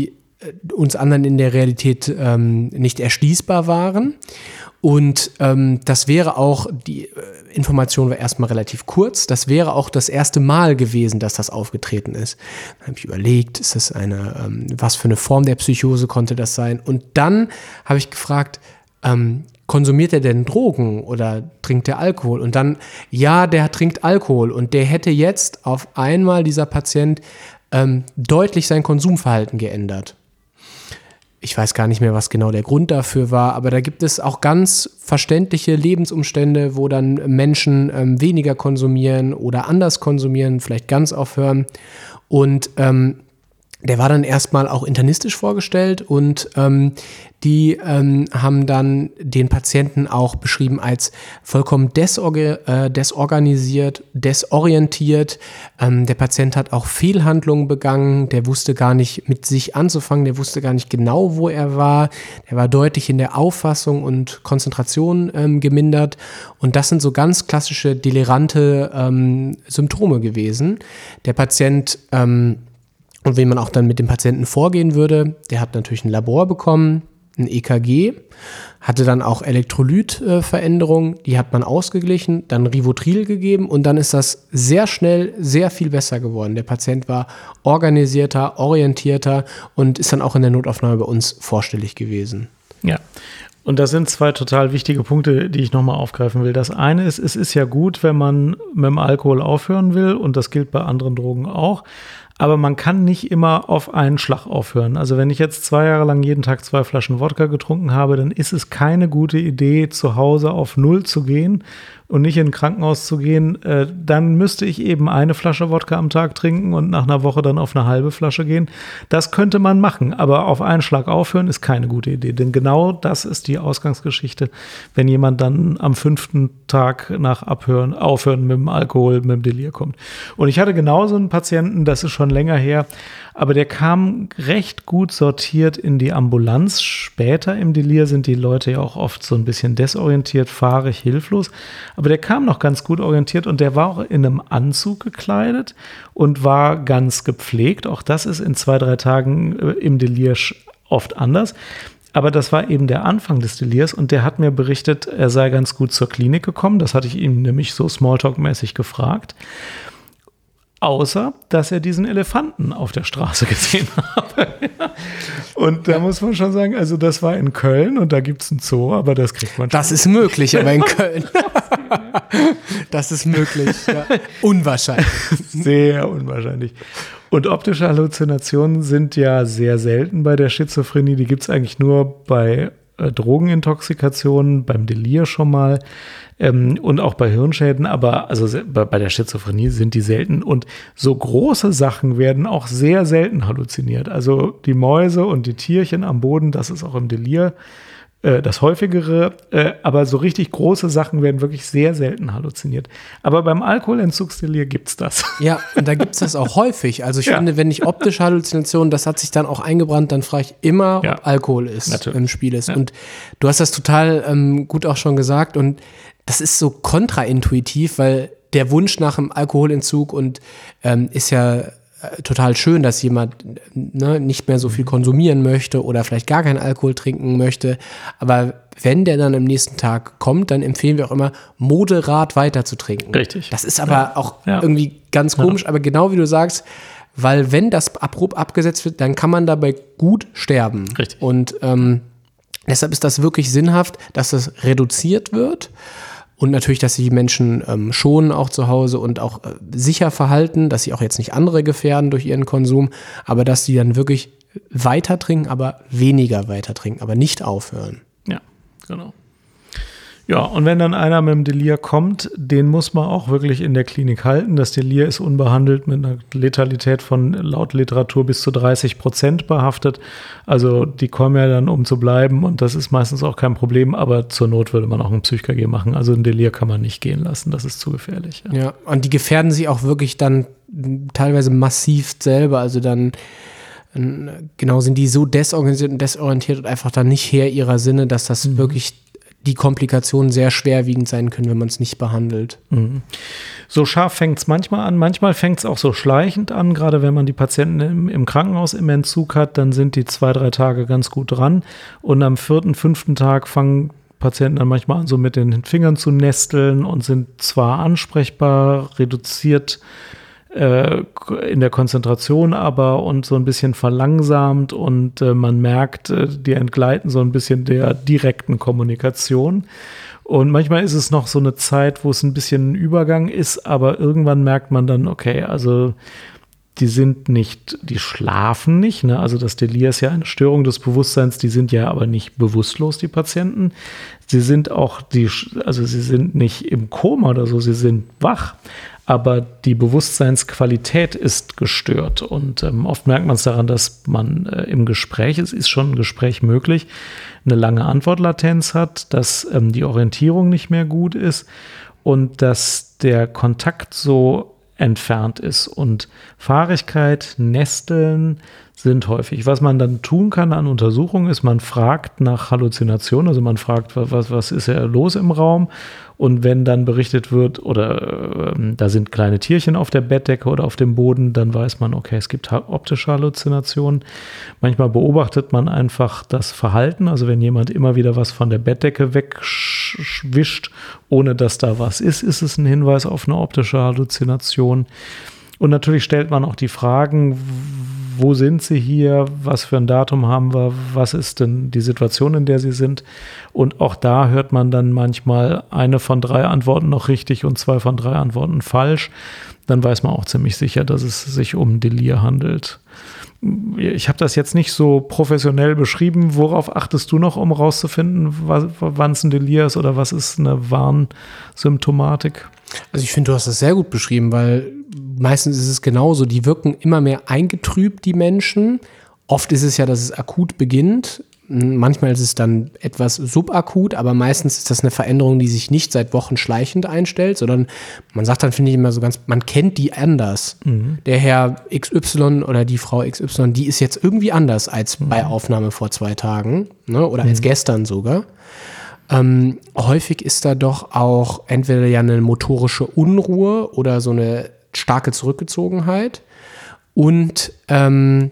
uns anderen in der Realität ähm, nicht erschließbar waren. Und ähm, das wäre auch, die äh, Information war erstmal relativ kurz, das wäre auch das erste Mal gewesen, dass das aufgetreten ist. Dann habe ich überlegt, ist das eine, ähm, was für eine Form der Psychose konnte das sein? Und dann habe ich gefragt, ähm, konsumiert er denn Drogen oder trinkt er Alkohol? Und dann, ja, der trinkt Alkohol und der hätte jetzt auf einmal, dieser Patient, ähm, deutlich sein Konsumverhalten geändert. Ich weiß gar nicht mehr, was genau der Grund dafür war, aber da gibt es auch ganz verständliche Lebensumstände, wo dann Menschen ähm, weniger konsumieren oder anders konsumieren, vielleicht ganz aufhören. Und ähm, der war dann erstmal auch internistisch vorgestellt und ähm, die ähm, haben dann den Patienten auch beschrieben als vollkommen desorge- äh, desorganisiert, desorientiert. Ähm, der Patient hat auch Fehlhandlungen begangen, der wusste gar nicht mit sich anzufangen, der wusste gar nicht genau, wo er war. Der war deutlich in der Auffassung und Konzentration ähm, gemindert. Und das sind so ganz klassische delirante ähm, Symptome gewesen. Der Patient ähm, Und wie man auch dann mit dem Patienten vorgehen würde, der hat natürlich ein Labor bekommen, ein E K G, hatte dann auch Elektrolytveränderungen, die hat man ausgeglichen, dann Rivotril gegeben und dann ist das sehr schnell sehr viel besser geworden. Der Patient war organisierter, orientierter und ist dann auch in der Notaufnahme bei uns vorstellig gewesen. Ja. Und das sind zwei total wichtige Punkte, die ich nochmal aufgreifen will. Das eine ist, es ist ja gut, wenn man mit dem Alkohol aufhören will und das gilt bei anderen Drogen auch. Aber man kann nicht immer auf einen Schlag aufhören. Also wenn ich jetzt zwei Jahre lang jeden Tag zwei Flaschen Wodka getrunken habe, dann ist es keine gute Idee, zu Hause auf Null zu gehen und nicht in ein Krankenhaus zu gehen. Äh, dann müsste ich eben eine Flasche Wodka am Tag trinken und nach einer Woche dann auf eine halbe Flasche gehen. Das könnte man machen, aber auf einen Schlag aufhören ist keine gute Idee. Denn genau das ist die Ausgangsgeschichte, wenn jemand dann am fünften Tag nach Abhören, Aufhören mit dem Alkohol, mit dem Delir kommt. Und ich hatte genauso einen Patienten, das ist schon länger her, aber der kam recht gut sortiert in die Ambulanz. Später im Delir sind die Leute ja auch oft so ein bisschen desorientiert, fahrig, hilflos. Aber der kam noch ganz gut orientiert und der war auch in einem Anzug gekleidet und war ganz gepflegt. Auch das ist in zwei, drei Tagen im Delir oft anders. Aber das war eben der Anfang des Delirs und der hat mir berichtet, er sei ganz gut zur Klinik gekommen. Das hatte ich ihm nämlich so Smalltalk-mäßig gefragt. Außer, dass er diesen Elefanten auf der Straße gesehen habe. Und da muss man schon sagen, also das war in Köln und da gibt es einen Zoo, aber das kriegt man schon. Das ist möglich, aber in Köln. Das ist möglich, ja. Unwahrscheinlich. Sehr unwahrscheinlich. Und optische Halluzinationen sind ja sehr selten bei der Schizophrenie. Die gibt es eigentlich nur bei äh, Drogenintoxikationen, beim Delir schon mal. Ähm, und auch bei Hirnschäden, aber also bei, bei der Schizophrenie sind die selten und so große Sachen werden auch sehr selten halluziniert. Also die Mäuse und die Tierchen am Boden, das ist auch im Delir äh, das häufigere, äh, aber so richtig große Sachen werden wirklich sehr selten halluziniert. Aber beim Alkoholentzugsdelir gibt's das. Ja, und da gibt's das auch häufig. Also ich ja. finde, wenn ich optische Halluzinationen, das hat sich dann auch eingebrannt, dann frage ich immer, ja. ob Alkohol ist, Natürlich. im Spiel ist. Ja. Und du hast das total ähm, gut auch schon gesagt und das ist so kontraintuitiv, weil der Wunsch nach einem Alkoholentzug und ähm, ist ja äh, total schön, dass jemand ne, nicht mehr so viel konsumieren möchte oder vielleicht gar keinen Alkohol trinken möchte. Aber wenn der dann am nächsten Tag kommt, dann empfehlen wir auch immer, moderat weiter zu trinken. Richtig. Das ist aber ja. auch ja. irgendwie ganz komisch, ja. aber genau wie du sagst, weil wenn das abrupt abgesetzt wird, dann kann man dabei gut sterben. Richtig. Und ähm, deshalb ist das wirklich sinnhaft, dass das reduziert wird. Und natürlich, dass sich die Menschen ähm, schonen auch zu Hause und auch äh, sicher verhalten, dass sie auch jetzt nicht andere gefährden durch ihren Konsum, aber dass sie dann wirklich weiter trinken, aber weniger weiter trinken, aber nicht aufhören. Ja, genau. Ja, und wenn dann einer mit dem Delir kommt, den muss man auch wirklich in der Klinik halten. Das Delir ist unbehandelt mit einer Letalität von laut Literatur bis zu dreißig Prozent behaftet. Also die kommen ja dann, um zu bleiben und das ist meistens auch kein Problem, aber zur Not würde man auch ein Psych-K G machen. Also ein Delir kann man nicht gehen lassen, das ist zu gefährlich. Ja, ja, und die gefährden sich auch wirklich dann teilweise massiv selber, also dann genau sind die so desorganisiert und desorientiert und einfach dann nicht Herr ihrer Sinne, dass das mhm. wirklich die Komplikationen sehr schwerwiegend sein können, wenn man es nicht behandelt. Mhm. So scharf fängt es manchmal an, manchmal fängt es auch so schleichend an, gerade wenn man die Patienten im, im Krankenhaus im Entzug hat, dann sind die zwei, drei Tage ganz gut dran und am vierten, fünften Tag fangen Patienten dann manchmal an, so mit den Fingern zu nesteln und sind zwar ansprechbar, reduziert äh, in der Konzentration aber und so ein bisschen verlangsamt und äh, man merkt, äh, die entgleiten so ein bisschen der direkten Kommunikation. Und manchmal ist es noch so eine Zeit, wo es ein bisschen ein Übergang ist, aber irgendwann merkt man dann, okay, also die sind nicht, die schlafen nicht, ne? Also das Delir ist ja eine Störung des Bewusstseins, die sind ja aber nicht bewusstlos, die Patienten. Sie sind auch, die, also sie sind nicht im Koma oder so, sie sind wach, aber die Bewusstseinsqualität ist gestört. Und ähm, oft merkt man es daran, dass man äh, im Gespräch, es ist schon ein Gespräch möglich, eine lange Antwortlatenz hat, dass ähm, die Orientierung nicht mehr gut ist und dass der Kontakt so entfernt ist. Und Fahrigkeit, Nesteln sind häufig. Was man dann tun kann an Untersuchungen ist, man fragt nach Halluzinationen, also man fragt, was, was ist ja los im Raum? Und wenn dann berichtet wird, oder äh, da sind kleine Tierchen auf der Bettdecke oder auf dem Boden, dann weiß man, okay, es gibt optische Halluzinationen. Manchmal beobachtet man einfach das Verhalten, also wenn jemand immer wieder was von der Bettdecke wegwischt, ohne dass da was ist, ist es ein Hinweis auf eine optische Halluzination. Und natürlich stellt man auch die Fragen, wo sind Sie hier, was für ein Datum haben wir, was ist denn die Situation, in der Sie sind? Und auch da hört man dann manchmal eine von drei Antworten noch richtig und zwei von drei Antworten falsch. Dann weiß man auch ziemlich sicher, dass es sich um Delir handelt. Ich habe das jetzt nicht so professionell beschrieben. Worauf achtest du noch, um rauszufinden, wann es ein Delir ist oder was ist eine Warnsymptomatik? Also ich finde, du hast das sehr gut beschrieben, weil meistens ist es genauso. Die wirken immer mehr eingetrübt, die Menschen. Oft ist es ja, dass es akut beginnt. Manchmal ist es dann etwas subakut, aber meistens ist das eine Veränderung, die sich nicht seit Wochen schleichend einstellt, sondern man sagt dann, finde ich immer so ganz, man kennt die anders. Mhm. Der Herr X Y oder die Frau X Y, die ist jetzt irgendwie anders als mhm. bei Aufnahme vor zwei Tagen, ne? Oder mhm. als gestern sogar. Ähm, häufig ist da doch auch entweder ja eine motorische Unruhe oder so eine starke Zurückgezogenheit und ähm,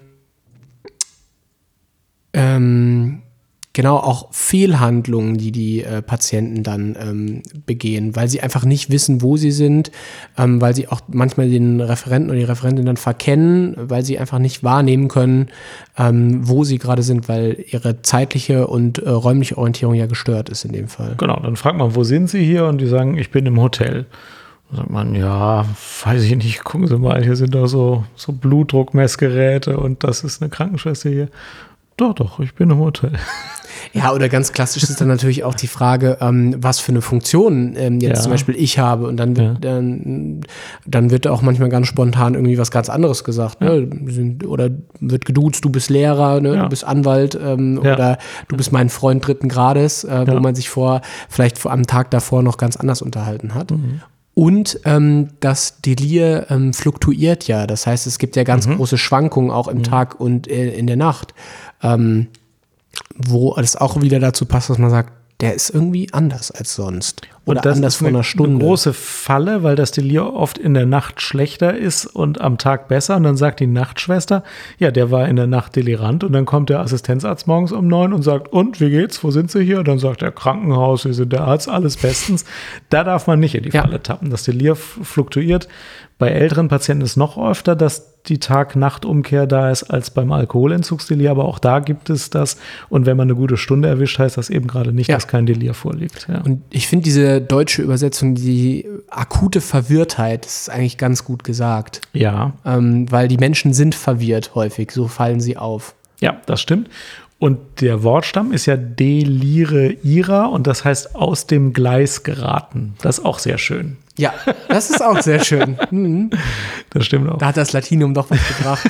ähm, genau auch Fehlhandlungen, die die äh, Patienten dann ähm, begehen, weil sie einfach nicht wissen, wo sie sind, ähm, weil sie auch manchmal den Referenten oder die Referentin dann verkennen, weil sie einfach nicht wahrnehmen können, ähm, wo sie gerade sind, weil ihre zeitliche und äh, räumliche Orientierung ja gestört ist in dem Fall. Genau, dann fragt man, wo sind Sie hier? Und die sagen, ich bin im Hotel. Dann sagt man, ja, weiß ich nicht, gucken Sie mal, hier sind doch so, so Blutdruckmessgeräte und das ist eine Krankenschwester hier. Doch, doch, ich bin im Hotel. Ja, oder ganz klassisch ist dann natürlich auch die Frage, ähm, was für eine Funktion ähm, jetzt ja. zum Beispiel ich habe. Und dann wird, ja. dann, dann wird auch manchmal ganz spontan irgendwie was ganz anderes gesagt. Ne? Ja. Oder wird geduzt, du bist Lehrer, ne? Ja. Du bist Anwalt ähm, ja. oder du bist mein Freund dritten Grades, äh, wo ja. man sich vor vielleicht vor, am Tag davor noch ganz anders unterhalten hat. Mhm. Und ähm, das Delir ähm, fluktuiert ja. Das heißt, es gibt ja ganz mhm. große Schwankungen auch im mhm. Tag und äh, in der Nacht. Ähm, wo es auch wieder dazu passt, dass man sagt, der ist irgendwie anders als sonst. Oder und das anders ist vor einer Stunde. Eine große Falle, weil das Delir oft in der Nacht schlechter ist und am Tag besser. Und dann sagt die Nachtschwester, ja, der war in der Nacht delirant. Und dann kommt der Assistenzarzt morgens um neun und sagt, und, wie geht's, wo sind Sie hier? Und dann sagt der Krankenhaus, wir sind der Arzt, alles bestens. Da darf man nicht in die Falle ja. tappen. Das Delir fluktuiert. Bei älteren Patienten ist noch öfter, dass die Tag-Nacht-Umkehr da ist als beim Alkoholentzugsdelir, aber auch da gibt es das. Und wenn man eine gute Stunde erwischt, heißt das eben gerade nicht, ja. dass kein Delir vorliegt. Ja. Und ich finde diese deutsche Übersetzung, die akute Verwirrtheit, ist eigentlich ganz gut gesagt. Ja. Ähm, weil die Menschen sind verwirrt häufig, so fallen sie auf. Ja, das stimmt. Und der Wortstamm ist ja delire ira und das heißt aus dem Gleis geraten. Das ist auch sehr schön. Ja, das ist auch sehr schön. Mhm. Das stimmt auch. Da hat das Latinum doch was gebracht.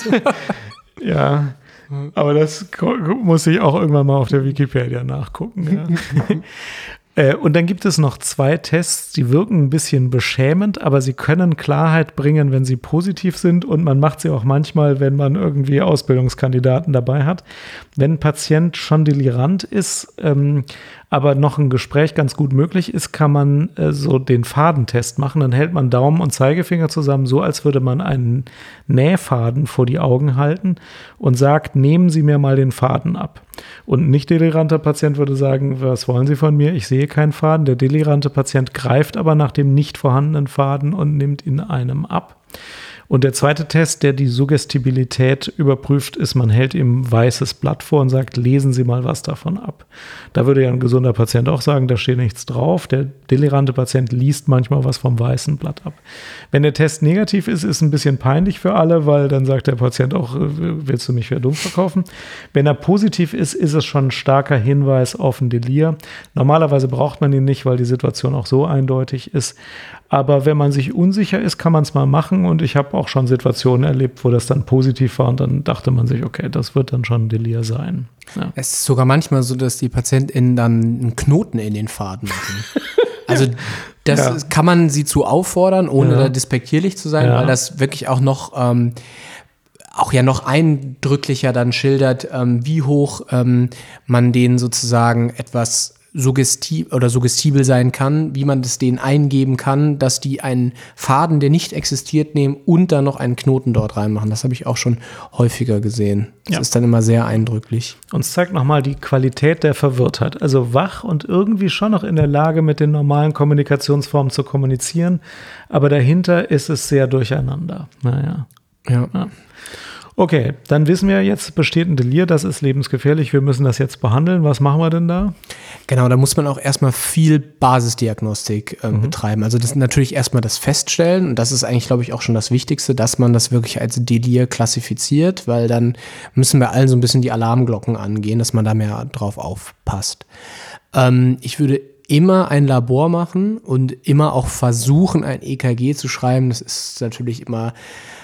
Ja, aber das muss ich auch irgendwann mal auf der Wikipedia nachgucken. Ja. Äh, und dann gibt es noch zwei Tests, die wirken ein bisschen beschämend, aber sie können Klarheit bringen, wenn sie positiv sind, und man macht sie auch manchmal, wenn man irgendwie Ausbildungskandidaten dabei hat. Wenn ein Patient schon delirant ist, ähm, aber noch ein Gespräch ganz gut möglich ist, kann man äh, so den Fadentest machen. Dann hält man Daumen und Zeigefinger zusammen, so als würde man einen Nähfaden vor die Augen halten und sagt, nehmen Sie mir mal den Faden ab. Und ein nicht deliranter Patient würde sagen, was wollen Sie von mir? Ich sehe keinen Faden. Der delirante Patient greift aber nach dem nicht vorhandenen Faden und nimmt ihn einem ab. Und der zweite Test, der die Suggestibilität überprüft, ist, man hält ihm ein weißes Blatt vor und sagt, lesen Sie mal was davon ab. Da würde ja ein gesunder Patient auch sagen, da steht nichts drauf. Der delirante Patient liest manchmal was vom weißen Blatt ab. Wenn der Test negativ ist, ist es ein bisschen peinlich für alle, weil dann sagt der Patient auch, willst du mich für dumm verkaufen? Wenn er positiv ist, ist es schon ein starker Hinweis auf ein Delir. Normalerweise braucht man ihn nicht, weil die Situation auch so eindeutig ist. Aber wenn man sich unsicher ist, kann man es mal machen, und ich habe auch schon Situationen erlebt, wo das dann positiv war, und dann dachte man sich, okay, das wird dann schon ein Delir sein. Ja. Es ist sogar manchmal so, dass die PatientInnen dann einen Knoten in den Faden machen. Also das Ja. kann man sie zu auffordern, ohne Ja. da despektierlich zu sein, Ja. weil das wirklich auch noch ähm, auch ja noch eindrücklicher dann schildert, ähm, wie hoch ähm, man denen sozusagen etwas suggestiv oder suggestibel sein kann, wie man das denen eingeben kann, dass die einen Faden, der nicht existiert, nehmen und dann noch einen Knoten dort reinmachen. Das habe ich auch schon häufiger gesehen. Das Ja. ist dann immer sehr eindrücklich. Uns zeigt nochmal die Qualität der Verwirrtheit. Also wach und irgendwie schon noch in der Lage, mit den normalen Kommunikationsformen zu kommunizieren, aber dahinter ist es sehr durcheinander. Naja. Ja. Ja. Okay, dann wissen wir jetzt, besteht ein Delir, das ist lebensgefährlich, wir müssen das jetzt behandeln. Was machen wir denn da? Genau, da muss man auch erstmal viel Basisdiagnostik äh, mhm. betreiben. Also das ist natürlich erstmal das Feststellen, und das ist eigentlich, glaube ich, auch schon das Wichtigste, dass man das wirklich als Delir klassifiziert, weil dann müssen bei allen so ein bisschen die Alarmglocken angehen, dass man da mehr drauf aufpasst. Ähm, ich würde immer ein Labor machen und immer auch versuchen, ein E K G zu schreiben. Das ist natürlich immer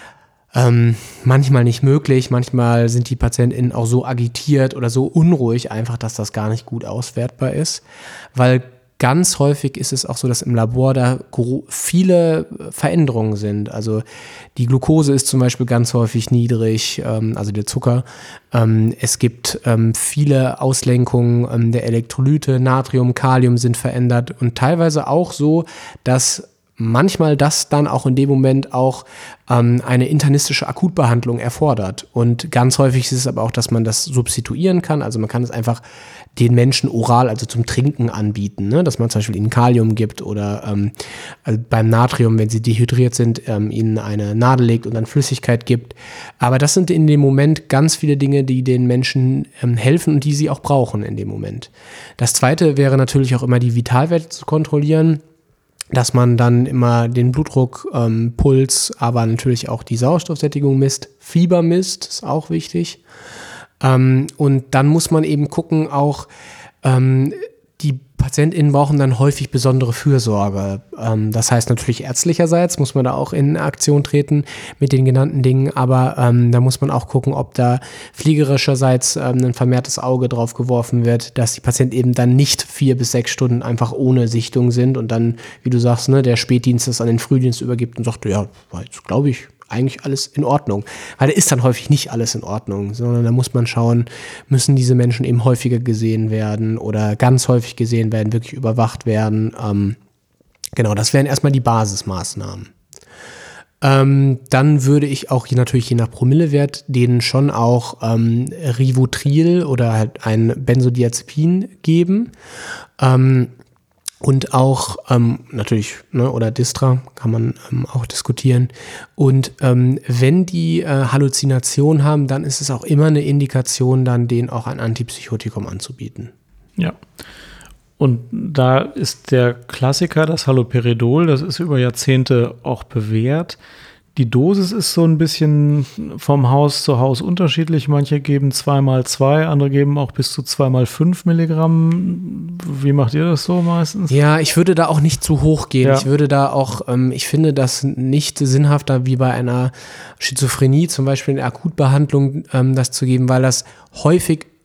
Ähm, manchmal nicht möglich, manchmal sind die PatientInnen auch so agitiert oder so unruhig einfach, dass das gar nicht gut auswertbar ist, weil ganz häufig ist es auch so, dass im Labor da gro- viele Veränderungen sind. Also die Glucose ist zum Beispiel ganz häufig niedrig, ähm, also der Zucker. Ähm, es gibt ähm, viele Auslenkungen ähm, der Elektrolyte, Natrium, Kalium sind verändert, und teilweise auch so, dass manchmal das dann auch in dem Moment auch ähm, eine internistische Akutbehandlung erfordert. Und ganz häufig ist es aber auch, dass man das substituieren kann. Also man kann es einfach den Menschen oral, also zum Trinken anbieten, ne? Dass man zum Beispiel ihnen Kalium gibt oder ähm, also beim Natrium, wenn sie dehydriert sind, ähm, ihnen eine Nadel legt und dann Flüssigkeit gibt. Aber das sind in dem Moment ganz viele Dinge, die den Menschen ähm, helfen und die sie auch brauchen in dem Moment. Das Zweite wäre natürlich auch immer die Vitalwerte zu kontrollieren, dass man dann immer den Blutdruck, ähm, Puls, aber natürlich auch die Sauerstoffsättigung misst. Fieber misst, ist auch wichtig. Ähm, und dann muss man eben gucken, auch ähm, die PatientInnen brauchen dann häufig besondere Fürsorge. Ähm, das heißt natürlich ärztlicherseits muss man da auch in Aktion treten mit den genannten Dingen, aber ähm, da muss man auch gucken, ob da fliegerischerseits ähm, ein vermehrtes Auge drauf geworfen wird, dass die Patienten eben dann nicht vier bis sechs Stunden einfach ohne Sichtung sind und dann, wie du sagst, ne, der Spätdienst das an den Frühdienst übergibt und sagt, ja, war jetzt, glaube ich, eigentlich alles in Ordnung. Weil da ist dann häufig nicht alles in Ordnung, sondern da muss man schauen, müssen diese Menschen eben häufiger gesehen werden oder ganz häufig gesehen werden, wirklich überwacht werden. Ähm, genau, das wären erstmal die Basismaßnahmen. Ähm, dann würde ich auch je, natürlich je nach Promillewert denen schon auch ähm, Rivotril oder halt ein Benzodiazepin geben. Ähm, Und auch ähm, natürlich, ne, oder Distra kann man ähm, auch diskutieren. Und ähm, wenn die äh, Halluzination haben, dann ist es auch immer eine Indikation, dann denen auch ein Antipsychotikum anzubieten. Ja. Und da ist der Klassiker das Haloperidol, das ist über Jahrzehnte auch bewährt. Die Dosis ist so ein bisschen vom Haus zu Haus unterschiedlich. Manche geben zwei mal zwei, andere geben auch bis zu zwei mal fünf Milligramm. Wie macht ihr das so meistens? Ja, ich würde da auch nicht zu hoch gehen. Ja. Ich würde da auch, ähm, ich finde das nicht sinnhafter, wie bei einer Schizophrenie zum Beispiel in der Akutbehandlung ähm, das zu geben, weil das häufig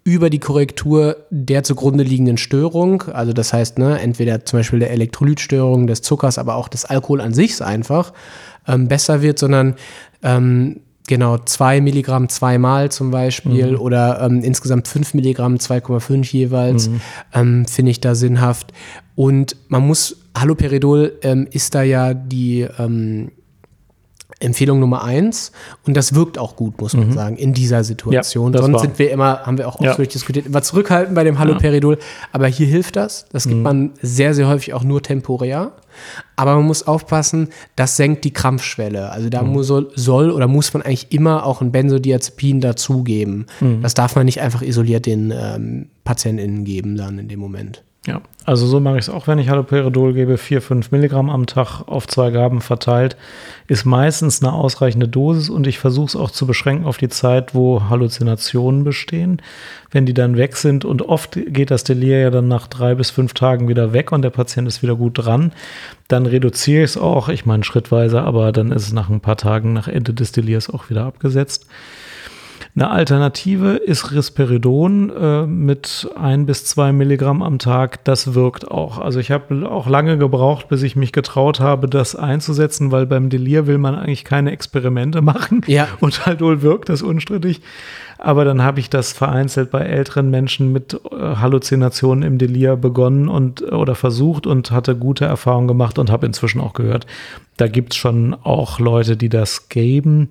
über die Korrektur der zugrunde liegenden Störung, also das heißt, ne, entweder zum Beispiel der Elektrolytstörung des Zuckers, aber auch des Alkohol an sich einfach ähm, besser wird, sondern ähm, genau zwei Milligramm zweimal zum Beispiel mhm. oder ähm, insgesamt fünf Milligramm, zwei Komma fünf jeweils, mhm. ähm, finde ich da sinnhaft. Und man muss, Haloperidol ähm, ist da ja die ähm, Empfehlung Nummer eins und das wirkt auch gut, muss man mhm. sagen, in dieser Situation. Ja, sonst war. sind wir immer, haben wir auch ausführlich ja. diskutiert, immer zurückhaltend bei dem Haloperidol, ja. aber hier hilft das. Das gibt mhm. man sehr, sehr häufig auch nur temporär. Aber man muss aufpassen, das senkt die Krampfschwelle. Also da mhm. muss, soll oder muss man eigentlich immer auch ein Benzodiazepin dazugeben. Mhm. Das darf man nicht einfach isoliert den ähm, PatientInnen geben dann in dem Moment. Ja, also so mache ich es auch, wenn ich Haloperidol gebe, vier, fünf Milligramm am Tag auf zwei Gaben verteilt, ist meistens eine ausreichende Dosis und ich versuche es auch zu beschränken auf die Zeit, wo Halluzinationen bestehen. Wenn die dann weg sind und oft geht das Delir ja dann nach drei bis fünf Tagen wieder weg und der Patient ist wieder gut dran, dann reduziere ich es auch, ich meine schrittweise, aber dann ist es nach ein paar Tagen, nach Ende des Delirs auch wieder abgesetzt. Eine Alternative ist Risperidon äh, mit ein bis zwei Milligramm am Tag. Das wirkt auch. Also ich habe auch lange gebraucht, bis ich mich getraut habe, das einzusetzen, weil beim Delir will man eigentlich keine Experimente machen. Ja. Und Haldol wirkt, das ist unstrittig. Aber dann habe ich das vereinzelt bei älteren Menschen mit äh, Halluzinationen im Delir begonnen und oder versucht und hatte gute Erfahrungen gemacht und habe inzwischen auch gehört, da gibt es schon auch Leute, die das geben.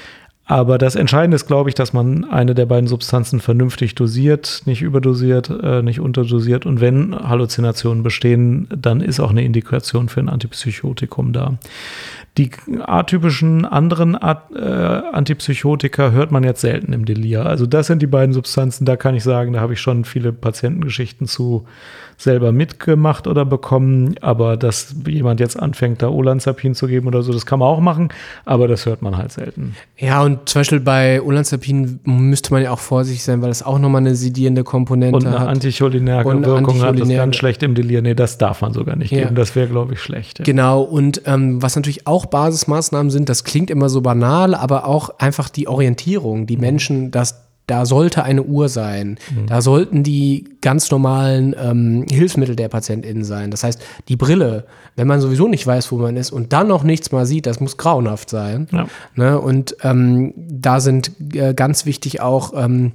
Aber das Entscheidende ist, glaube ich, dass man eine der beiden Substanzen vernünftig dosiert, nicht überdosiert, äh, nicht unterdosiert. Und wenn Halluzinationen bestehen, dann ist auch eine Indikation für ein Antipsychotikum da. Die atypischen anderen Art, äh, Antipsychotika hört man jetzt selten im Delir. Also das sind die beiden Substanzen, da kann ich sagen, da habe ich schon viele Patientengeschichten zu selber mitgemacht oder bekommen. Aber dass jemand jetzt anfängt, da Olanzapin zu geben oder so, das kann man auch machen, aber das hört man halt selten. Ja, und zum Beispiel bei Olanzapin müsste man ja auch vorsichtig sein, weil es auch nochmal eine sedierende Komponente hat. Und eine anticholinerge und eine Wirkung hat, das anticholinerge. ganz schlecht im Delir. Nee, das darf man sogar nicht Ja. geben. Das wäre, glaube ich, schlecht. Ja. Genau, und ähm, was natürlich auch Basismaßnahmen sind, das klingt immer so banal, aber auch einfach die Orientierung, die Menschen, dass da sollte eine Uhr sein, mhm. da sollten die ganz normalen ähm, Hilfsmittel der PatientInnen sein. Das heißt, die Brille, wenn man sowieso nicht weiß, wo man ist und dann noch nichts mal sieht, das muss grauenhaft sein. Ja. Ne? Und ähm, da sind äh, ganz wichtig auch ähm,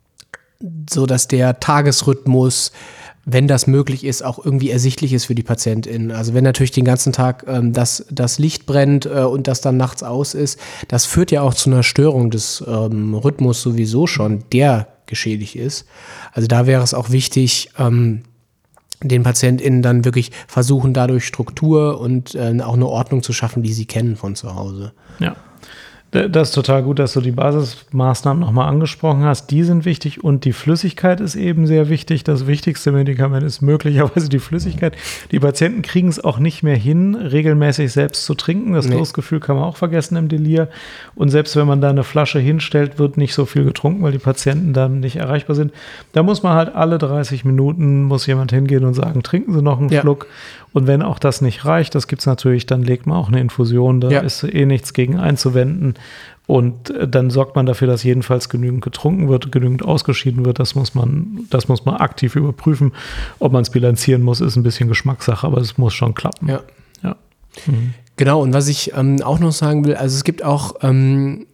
so, dass der Tagesrhythmus, wenn das möglich ist, auch irgendwie ersichtlich ist für die PatientInnen. Also wenn natürlich den ganzen Tag ähm, das, das Licht brennt äh, und das dann nachts aus ist, das führt ja auch zu einer Störung des ähm, Rhythmus sowieso schon, der geschädigt ist. Also da wäre es auch wichtig, ähm, den PatientInnen dann wirklich versuchen, dadurch Struktur und äh, auch eine Ordnung zu schaffen, die sie kennen von zu Hause. Ja. Das ist total gut, dass du die Basismaßnahmen nochmal angesprochen hast. Die sind wichtig und die Flüssigkeit ist eben sehr wichtig. Das wichtigste Medikament ist möglicherweise die Flüssigkeit. Die Patienten kriegen es auch nicht mehr hin, regelmäßig selbst zu trinken. Das Nee. Durstgefühl kann man auch vergessen im Delir. Und selbst wenn man da eine Flasche hinstellt, wird nicht so viel getrunken, weil die Patienten dann nicht erreichbar sind. Da muss man halt alle dreißig Minuten muss jemand hingehen und sagen, trinken Sie noch einen Ja. Schluck. Und wenn auch das nicht reicht, das gibt es natürlich, dann legt man auch eine Infusion, da Ja. ist eh nichts gegen einzuwenden. Und äh, dann sorgt man dafür, dass jedenfalls genügend getrunken wird, genügend ausgeschieden wird. Das muss man, das muss man aktiv überprüfen. Ob man es bilanzieren muss, ist ein bisschen Geschmackssache, aber es muss schon klappen. Ja. Ja. Mhm. Genau, und was ich ähm, auch noch sagen will, also es gibt auch ähm,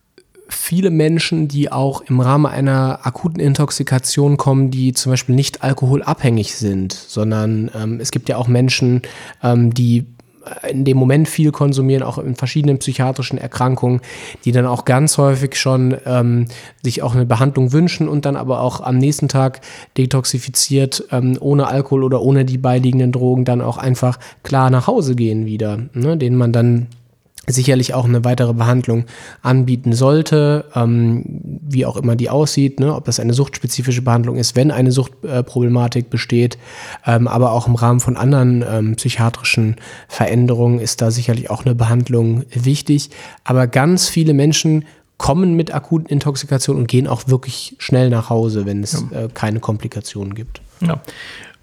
viele Menschen, die auch im Rahmen einer akuten Intoxikation kommen, die zum Beispiel nicht alkoholabhängig sind, sondern ähm, es gibt ja auch Menschen, ähm, die in dem Moment viel konsumieren, auch in verschiedenen psychiatrischen Erkrankungen, die dann auch ganz häufig schon ähm, sich auch eine Behandlung wünschen und dann aber auch am nächsten Tag detoxifiziert, ähm, ohne Alkohol oder ohne die beiliegenden Drogen dann auch einfach klar nach Hause gehen wieder, ne, denen man dann sicherlich auch eine weitere Behandlung anbieten sollte, ähm, wie auch immer die aussieht, ne, ob das eine suchtspezifische Behandlung ist, wenn eine Suchtproblematik äh, besteht, ähm, aber auch im Rahmen von anderen ähm, psychiatrischen Veränderungen ist da sicherlich auch eine Behandlung wichtig. Aber ganz viele Menschen kommen mit akuten Intoxikationen und gehen auch wirklich schnell nach Hause, wenn es Ja. äh, keine Komplikationen gibt. Ja.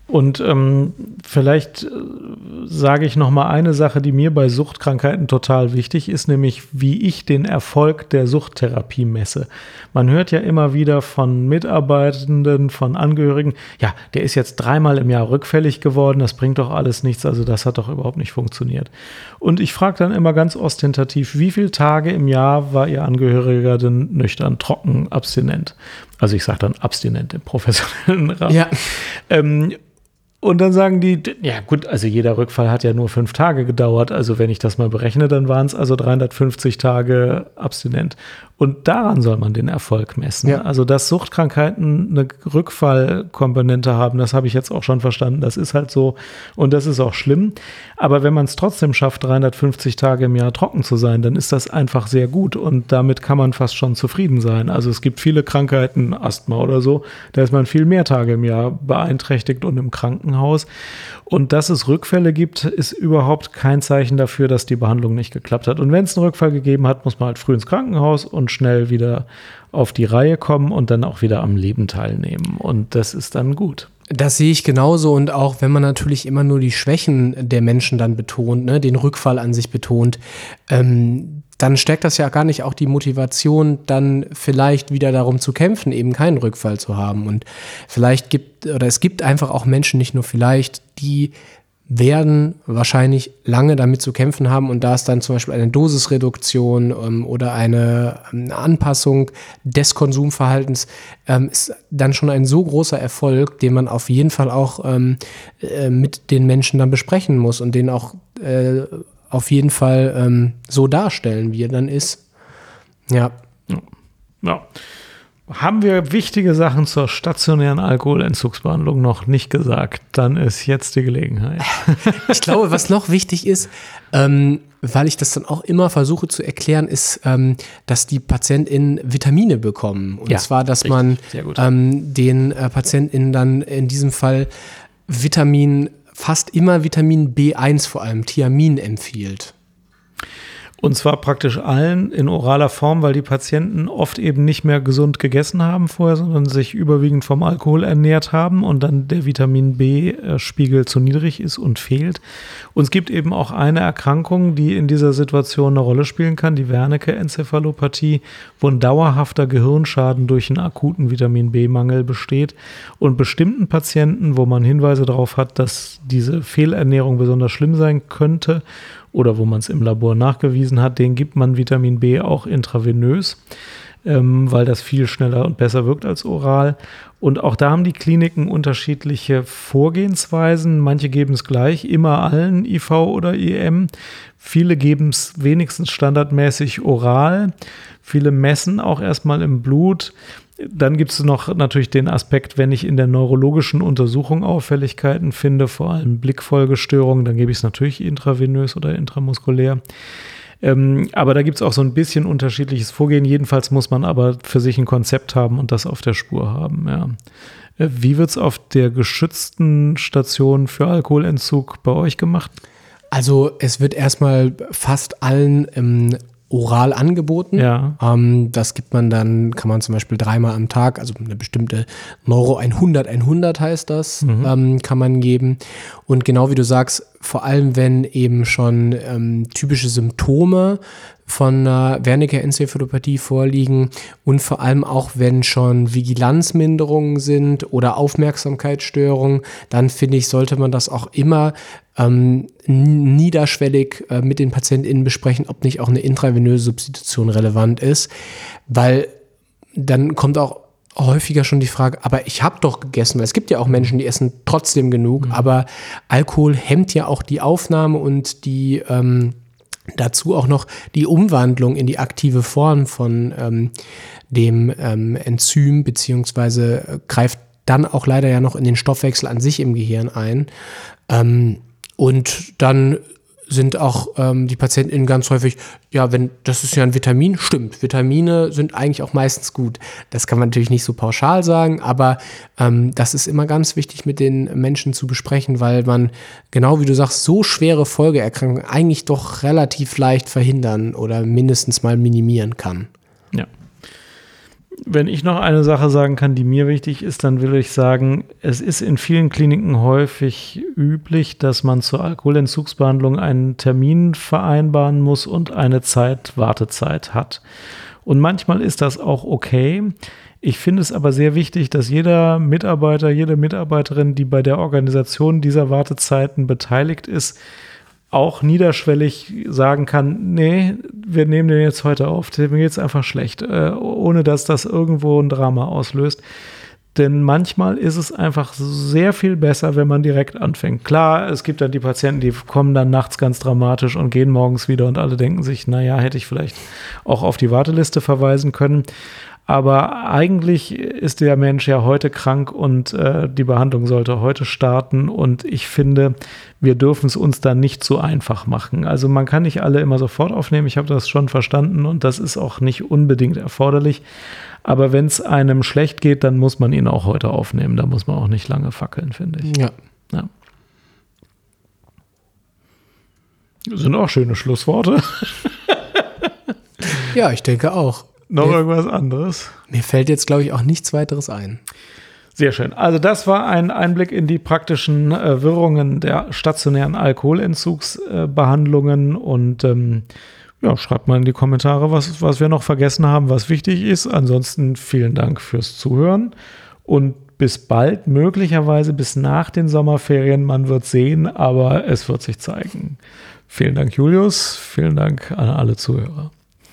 Und ähm, vielleicht äh, sage ich noch mal eine Sache, die mir bei Suchtkrankheiten total wichtig ist, nämlich wie ich den Erfolg der Suchttherapie messe. Man hört ja immer wieder von Mitarbeitenden, von Angehörigen, ja, der ist jetzt dreimal im Jahr rückfällig geworden, das bringt doch alles nichts, also das hat doch überhaupt nicht funktioniert. Und ich frage dann immer ganz ostentativ, wie viele Tage im Jahr war Ihr Angehöriger denn nüchtern, trocken, abstinent? Also ich sage dann abstinent im professionellen Rahmen. Ja. Ähm, Und dann sagen die, ja gut, also jeder Rückfall hat ja nur fünf Tage gedauert. Also wenn ich das mal berechne, dann waren es also dreihundertfünfzig Tage abstinent. Und daran soll man den Erfolg messen. Ja. Also dass Suchtkrankheiten eine Rückfallkomponente haben, das habe ich jetzt auch schon verstanden. Das ist halt so und das ist auch schlimm. Aber wenn man es trotzdem schafft, dreihundertfünfzig Tage im Jahr trocken zu sein, dann ist das einfach sehr gut. Und damit kann man fast schon zufrieden sein. Also es gibt viele Krankheiten, Asthma oder so, da ist man viel mehr Tage im Jahr beeinträchtigt und im Krankenhaus. Und dass es Rückfälle gibt, ist überhaupt kein Zeichen dafür, dass die Behandlung nicht geklappt hat. Und wenn es einen Rückfall gegeben hat, muss man halt früh ins Krankenhaus und schnell wieder auf die Reihe kommen und dann auch wieder am Leben teilnehmen. Und das ist dann gut. Das sehe ich genauso und auch wenn man natürlich immer nur die Schwächen der Menschen dann betont, ne, den Rückfall an sich betont, ähm, dann stärkt das ja gar nicht auch die Motivation, dann vielleicht wieder darum zu kämpfen, eben keinen Rückfall zu haben. Und vielleicht gibt, oder es gibt einfach auch Menschen, nicht nur vielleicht, die werden wahrscheinlich lange damit zu kämpfen haben und da ist dann zum Beispiel eine Dosisreduktion ähm, oder eine, eine Anpassung des Konsumverhaltens ähm, ist dann schon ein so großer Erfolg, den man auf jeden Fall auch ähm, äh, mit den Menschen dann besprechen muss und den auch äh, auf jeden Fall ähm, so darstellen, wie er dann ist. Ja. Ja. Haben wir wichtige Sachen zur stationären Alkoholentzugsbehandlung noch nicht gesagt, dann ist jetzt die Gelegenheit. Ich glaube, was noch wichtig ist, ähm, weil ich das dann auch immer versuche zu erklären, ist, ähm, dass die PatientInnen Vitamine bekommen. Und ja, zwar, dass richtig, man ähm, den äh, PatientInnen dann in diesem Fall Vitamin, fast immer Vitamin B eins vor allem, Thiamin empfiehlt. Und zwar praktisch allen in oraler Form, weil die Patienten oft eben nicht mehr gesund gegessen haben vorher, sondern sich überwiegend vom Alkohol ernährt haben und dann der Vitamin B-Spiegel zu niedrig ist und fehlt. Und es gibt eben auch eine Erkrankung, die in dieser Situation eine Rolle spielen kann, die Wernicke-Enzephalopathie, wo ein dauerhafter Gehirnschaden durch einen akuten Vitamin B-Mangel besteht. Und bestimmten Patienten, wo man Hinweise darauf hat, dass diese Fehlernährung besonders schlimm sein könnte, oder wo man es im Labor nachgewiesen hat, den gibt man Vitamin B auch intravenös, ähm, weil das viel schneller und besser wirkt als oral. Und auch da haben die Kliniken unterschiedliche Vorgehensweisen. Manche geben es gleich, immer allen I V oder I M. Viele geben es wenigstens standardmäßig oral. Viele messen auch erstmal im Blut. Dann gibt es noch natürlich den Aspekt, wenn ich in der neurologischen Untersuchung Auffälligkeiten finde, vor allem Blickfolgestörungen, dann gebe ich es natürlich intravenös oder intramuskulär. Ähm, aber da gibt es auch so ein bisschen unterschiedliches Vorgehen. Jedenfalls muss man aber für sich ein Konzept haben und das auf der Spur haben. Ja. Äh, wie wird es auf der geschützten Station für Alkoholentzug bei euch gemacht? Also es wird erstmal fast allen ähm, oral angeboten. Ja. Ähm, das gibt man dann, kann man zum Beispiel dreimal am Tag, also eine bestimmte Neuro hundert hundert heißt das, mhm. ähm, kann man geben. Und genau wie du sagst, vor allem wenn eben schon ähm, typische Symptome von einer Wernicke-Enzephalopathie vorliegen und vor allem auch, wenn schon Vigilanzminderungen sind oder Aufmerksamkeitsstörungen, dann finde ich, sollte man das auch immer ähm, niederschwellig äh, mit den PatientInnen besprechen, ob nicht auch eine intravenöse Substitution relevant ist, weil dann kommt auch häufiger schon die Frage, aber ich habe doch gegessen, weil es gibt ja auch Menschen, die essen trotzdem genug, mhm. aber Alkohol hemmt ja auch die Aufnahme und die ähm, dazu auch noch die Umwandlung in die aktive Form von ähm, dem ähm, Enzym, beziehungsweise greift dann auch leider ja noch in den Stoffwechsel an sich im Gehirn ein. Ähm, und dann sind auch ähm, die PatientInnen ganz häufig, ja, wenn das ist ja ein Vitamin, stimmt, Vitamine sind eigentlich auch meistens gut. Das kann man natürlich nicht so pauschal sagen, aber ähm, das ist immer ganz wichtig mit den Menschen zu besprechen, weil man, genau wie du sagst, so schwere Folgeerkrankungen eigentlich doch relativ leicht verhindern oder mindestens mal minimieren kann. Ja. Wenn ich noch eine Sache sagen kann, die mir wichtig ist, dann will ich sagen, es ist in vielen Kliniken häufig üblich, dass man zur Alkoholentzugsbehandlung einen Termin vereinbaren muss und eine Zeit, Wartezeit hat. Und manchmal ist das auch okay. Ich finde es aber sehr wichtig, dass jeder Mitarbeiter, jede Mitarbeiterin, die bei der Organisation dieser Wartezeiten beteiligt ist, auch niederschwellig sagen kann, nee, wir nehmen den jetzt heute auf, mir geht's einfach schlecht, äh, ohne dass das irgendwo ein Drama auslöst. Denn manchmal ist es einfach sehr viel besser, wenn man direkt anfängt. Klar, es gibt dann die Patienten, die kommen dann nachts ganz dramatisch und gehen morgens wieder und alle denken sich, naja, hätte ich vielleicht auch auf die Warteliste verweisen können. Aber eigentlich ist der Mensch ja heute krank und äh, die Behandlung sollte heute starten. Und ich finde, wir dürfen es uns dann nicht so einfach machen. Also man kann nicht alle immer sofort aufnehmen. Ich habe das schon verstanden und das ist auch nicht unbedingt erforderlich. Aber wenn es einem schlecht geht, dann muss man ihn auch heute aufnehmen. Da muss man auch nicht lange fackeln, finde ich. Ja. Ja. Das sind auch schöne Schlussworte. Ja, ich denke auch. Noch mir, irgendwas anderes? Mir fällt jetzt, glaube ich, auch nichts weiteres ein. Sehr schön. Also das war ein Einblick in die praktischen äh, Wirrungen der stationären Alkoholentzugsbehandlungen. Äh, und ähm, ja, schreibt mal in die Kommentare, was, was wir noch vergessen haben, was wichtig ist. Ansonsten vielen Dank fürs Zuhören und bis bald, möglicherweise bis nach den Sommerferien. Man wird sehen, aber es wird sich zeigen. Vielen Dank, Julius. Vielen Dank an alle Zuhörer.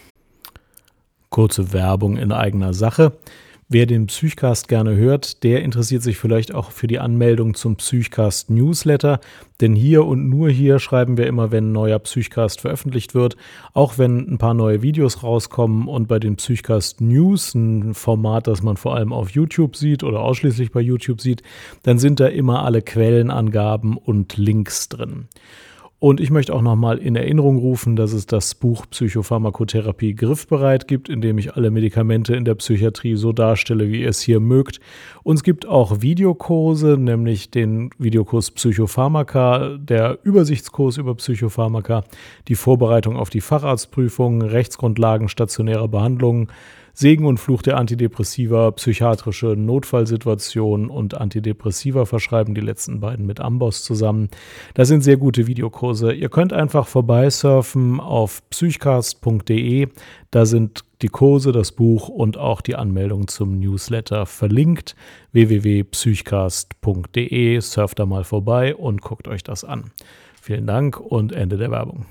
Kurze Werbung in eigener Sache. Wer den Psychcast gerne hört, der interessiert sich vielleicht auch für die Anmeldung zum Psychcast Newsletter, denn hier und nur hier schreiben wir immer, wenn ein neuer Psychcast veröffentlicht wird, auch wenn ein paar neue Videos rauskommen und bei den Psychcast News, ein Format, das man vor allem auf YouTube sieht oder ausschließlich bei YouTube sieht, dann sind da immer alle Quellenangaben und Links drin. Und ich möchte auch nochmal in Erinnerung rufen, dass es das Buch Psychopharmakotherapie griffbereit gibt, in dem ich alle Medikamente in der Psychiatrie so darstelle, wie ihr es hier mögt. Und es gibt auch Videokurse, nämlich den Videokurs Psychopharmaka, der Übersichtskurs über Psychopharmaka, die Vorbereitung auf die Facharztprüfung, Rechtsgrundlagen stationärer Behandlungen, Segen und Fluch der Antidepressiva, psychiatrische Notfallsituationen und Antidepressiva verschreiben, die letzten beiden mit Amboss zusammen. Das sind sehr gute Videokurse. Ihr könnt einfach vorbeisurfen auf psychcast punkt de. Da sind die Kurse, das Buch und auch die Anmeldung zum Newsletter verlinkt. w w w punkt psychcast punkt de. Surft da mal vorbei und guckt euch das an. Vielen Dank und Ende der Werbung.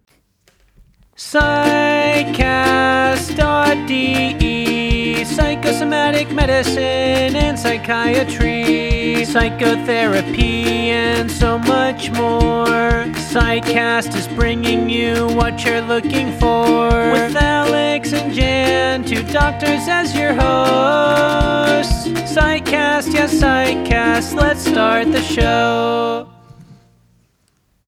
Psychcast dot de, psychosomatic medicine and psychiatry, psychotherapy and so much more. Psychcast is bringing you what you're looking for, with Alex and Jan, two doctors as your hosts. Psychcast, yes, Psychcast, let's start the show.